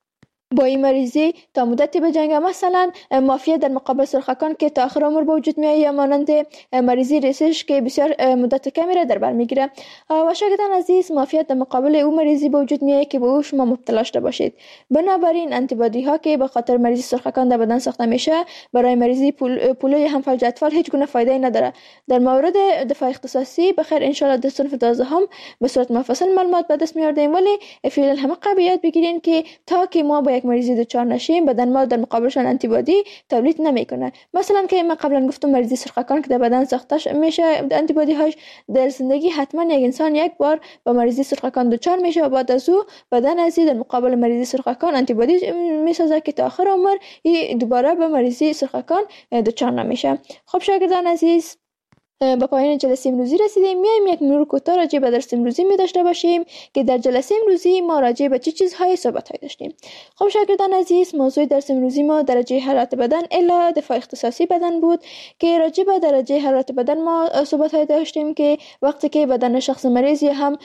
با این مریضی تا مدتی بجنگه. مثلا مافیا در مقابل سرخکان که تا آخر عمر به وجود میاد، یا مانند مریضی ریسش که بسیار مدت کمی را در بر میگیره. و شاگردان عزیز، مافیا در مقابل او مریضی به وجود میاد که به او شما مبتلا شده باشید. بنابراین آنتیبادی ها که به خاطر مریضی سرخکان در بدن ساخته میشه برای مریضی پول، پولوی همفلج اطفال هیچ گونه فایده نداره. در مورد دفاع اختصاصی بخیر ان شاء الله در صنف دوازده هم به صورت مفصل معلومات به دست میاریم، ولی فعلا همه قبیات بگیرین که تا که ما با یک مریضی دچار نشیم بدن ما در مقابلشان آنتیبادی تولید نمیکنه. مثلا که من قبلا گفتم مریضی سرخکان که در بدن ساخته میشه آنتیبادی هاش، در زندگی حتما یک انسان یک بار با مریضی سرخکان دچار میشه و بعد از او بدن ازی در مقابل مریضی سرخکان آنتیبادی میسازه که تا آخر عمر دوباره به مریضی سرخکان دچار نمیشه. خب شاگردان عزیز، به پایان جلسه امروزی رسیدیم. میایم یک مرور کوتاه راجع به درس امروزی می داشته باشیم که در جلسه امروزی ما راجع به چه چیزهای صحبت داشتیم. خب شاگردان عزیز، موضوع درس امروزی ما درجه حرارت بدن الا دفاع اختصاصی بدن بود که راجع به درجه حرارت بدن ما صحبت داشتیم که وقتی که بدن شخص مریض یا هم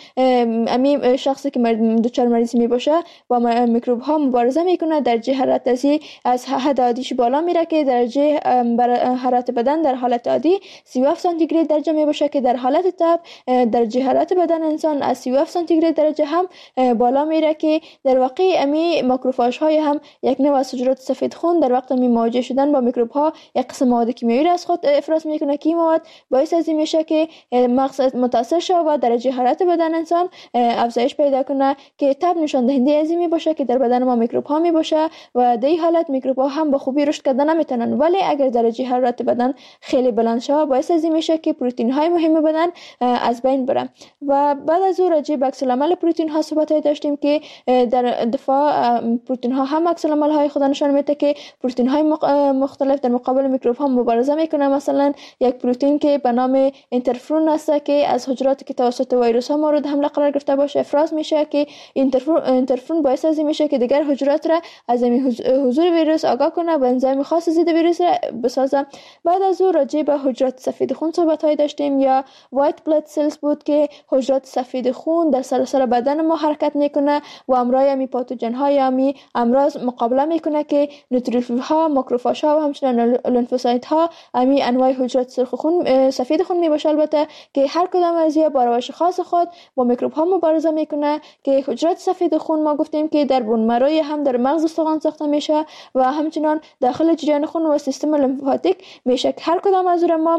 امی شخصی که دچار مریض می باشه با میکروب ها مبارزه میکنه، درجه حرارت ازی از حد عادیش بالا میره که درجه حرارت بدن در حالت عادی سی و هفت سانتیگراد درجه می باشه که در حالت تب درجه حرارت بدن انسان از سی و هفت سانتیگراد درجه هم بالا میره که در واقع امی ماکروفاژ های هم یک نوع از حجرات سفید خون در وقت می مواجه شدن با میکروب ها یک قسم مواد کیمیایی از خود افراز میکنه که این مواد باعث از این میشه که مغز متاثر شه و درجه حرارت بدن انسان افزایش پیدا کنه که تب نشان دهنده از این می باشه که در بدن ما میکروب ها می باشه و در این حالت میکروب ها هم به خوبی رشد کردن نمیتونن. ولی اگر درجه حرارت بدن خیلی بلند شه باعث از این میشه که پروتئین های مهم بدن از بین بره. و بعد از اون راجع به عکس العمل پروتئین ها صحبت داشتیم که در دفاع پروتئین ها هم عکس العمل های خود نشان میده که پروتئین های مختلف در مقابل میکروب ها مبارزه میکنه. مثلا یک پروتئین که به نام اینترفرون است که از حجراتی که توسط ویروس ها مورد حمله قرار گرفته باشه افراز میشه که اینترفرون باعث از این میشه که دیگر حجرات را از حضور ویروس آگاه کنه و انزایم خاص ضد ویروس را بسازه. بعد از اون راجع به حجرات سفید خون صحبت های داشتیم یا وایت بلاد سلز بود که حجرات سفید خون در سراسر بدن ما حرکت میکنه و امرای امی پاتوژن های امی امراض مقابله میکنه که نوتروفیل ها، ماکروفاژ ها و همچنین لنفوسایت ها امی انواع حجرات سرخ خون سفید خون میباشه، البته که هر کدام از اینها با روش خاص خود با میکروب ها مبارزه میکنه که حجرات سفید خون ما گفتیم که در بون مروی هم در مغز استخوان ساخته میشه و همچنین داخل جریان خون و سیستم لیمفاتیک میشه که هر کدام از ما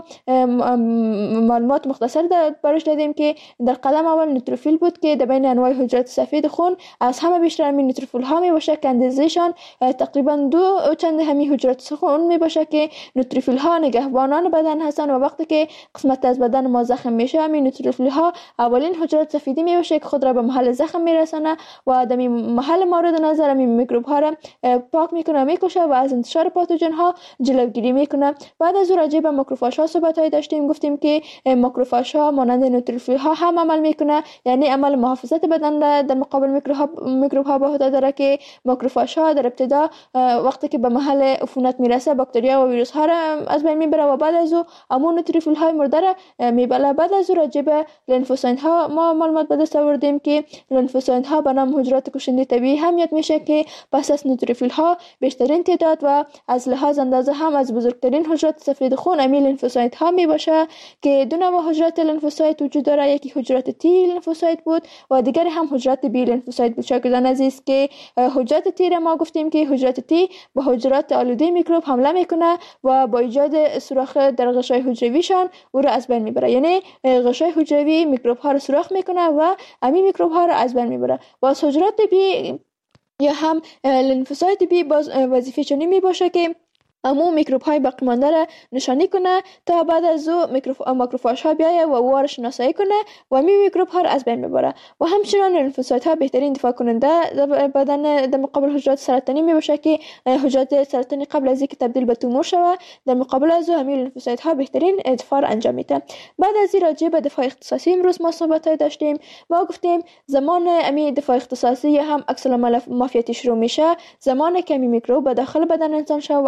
معلومات مختصر برش دادیم که در قدم اول نوتروفیل بود که در بین انواع حجرات سفید خون از همه بیشتر همین نوتروفیل ها می باشه که اندازه‌شان تقریبا دو چند همین حجرات خون می باشه که نوتروفیل ها نگهبانان بدن هستند و وقتی که قسمت از بدن ما زخم میشه همین نوتروفیل ها اولین حجرات سفیدی می باشه که خود را به محل زخم میرسونه و در محل مورد نظر همین میکروب ها را پاک میکنه میکشه و از انتشار پاتوژن ها جلوگیری میکنه. بعد از راجع به ماکروفاژ ها صحبت های داشتیم، گفتیم که ماکروفاژ ها مانند نوتروفیل ها هم عمل میکنه، یعنی عمل محافظت بدن را در مقابل میکروب ها به عهده داره که ماکروفاژ ها در ابتدا وقتی که به محل عفونت میرسه باکتریا و ویروس ها را از بین میبره و بعد از او همون نوتروفیل های مرده را میبله. بعد از او راجع به لنفوسایت ها ما معلومات به دست آوردیم که لنفوسایت ها به نام حجرات کشنده طبیعی هم یاد میشه که پس از نوتروفیل ها بیشترین تعداد و از لحاظ اندازه هم از بزرگترین حجرات سفید خون امی لنفوسایت ها می باشه که دو نوع حجرات لنفوسایت وجود داره، یکی حجرات تی لنفوسایت بود و دیگری هم حجرات بی لنفوسایت بود. شاگردان عزیز که حجرات تی را ما گفتیم که حجرات تی به حجرات آلوده میکروب حمله میکنه و با ایجاد سوراخ در غشای حجرویشان او را از بین میبره، یعنی غشای حجروی میکروب ها را سوراخ میکنه و امی میکروب ها را از بین میبره. و حجرات بی یا هم لنفوسایت بی باز وظیفه چنین می باشه که امو میکروب های باقی مانده را نشانی کنه تا بعد از او ماکروفاژ ها بیایه و او را شناسایی کنه و می میکروب ها را از بین ببره. و همچنین لنفوسایت ها بهترین دفاع کننده بدن در مقابل حجرات سرطانی می باشه که حجرات سرطانی قبل از اینکه تبدیل به تومور شود در مقابل از او همین لنفوسایت ها بهترین دفاع را انجام میده. بعد از این راجع به دفاع اختصاصی امروز ما صحبت داشتیم. ما گفتیم زمان امی دفاع اختصاصی هم عکس العمل مافیاتی شروع میشه زمانی که می میکروب به داخل بدن انسان شه و اگر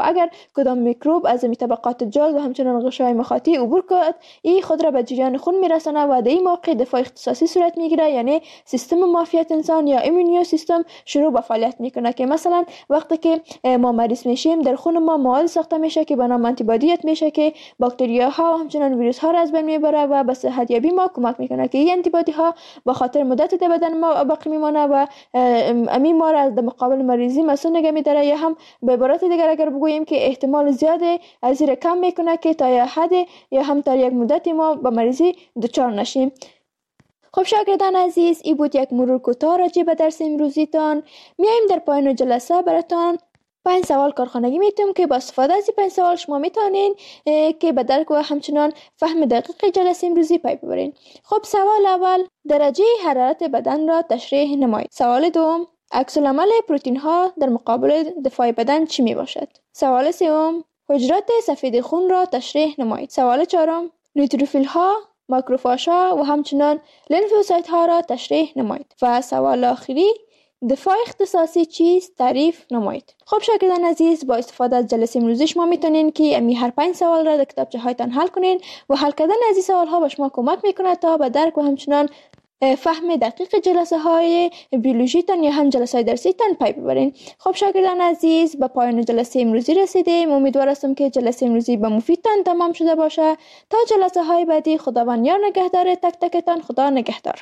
کدام میکروب از می طبقات جلد و همچنان غشای مخاطی عبور کرد، این خود را به جریان خون میرسانه و در این موقع دفاع اختصاصی صورت میگیره، یعنی سیستم معافیت انسان یا ایمونیو سیستم شروع به فعالیت میکنه که مثلا وقتی که ما مریض میشیم در خون ما مواد ساخته میشه که به نام آنتی بادی میشه که باکتریاها و همچنان ویروس ها را از بین میبره و به صحت یابی ما کمک میکنه که این آنتی بادی ها به خاطر مدت در بدن ما باقی میمانه و امی ما را در مقابل مریضی مسئول نگه میداره، یا هم به عبارت دیگر اگر بگوییم که احتمال زیاد از زیر کم میکنه که تا حد یا هم تا یک مدت ما به مریضی دچار نشیم. خب شاگردان عزیز، این بود یک مرور کوتاه راجع به درس امروزیتان. میایم در پایان جلسه براتان پنج سوال کارخانگی میتونم که با استفاده از این پنج سوال شما میتونین که به درک و همچنان فهم دقیق جلسه امروزی پی ببرین. خب سوال اول، درجه حرارت بدن را تشریح نمایید. سوال دوم، عکس العمل پروتئین ها در مقابل دفاع بدن چی می باشد؟ سوال سوم، حجرات سفید خون را تشریح نمایید. سوال چهارم، نیوتروفیل ها، ماکروفاژ ها و همچنان لنفوسایت ها را تشریح نمایید. و سوال آخری، دفاع اختصاصی چیست؟ تعریف نمایید. خب شاگردان عزیز، با استفاده از جلسه امروزی شما میتونین که امی هر پنج سوال را در کتابچه هایتان حل کنین و حل کردن از این سوال ها به شما کمک میکنه تا به درک و همچنان فهم دقیق جلسه های بیولوژی تان یا هم جلسه های درسی تان پی ببرین. خب شاگردان عزیز، به پایان جلسه امروزی رسیدیم. امیدوار هستم که جلسه امروزی به مفیدتان تمام شده باشه. تا جلسه های بعدی، خداوند یار نگهدار تک تکتان. خدا نگهدار.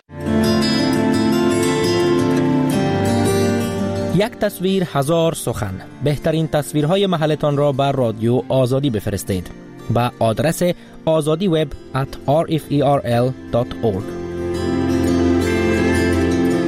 یک تصویر هزار سخن. بهترین تصویرهای محلتان را بر رادیو آزادی بفرستید به آدرس azadi web at r f e r l dot org.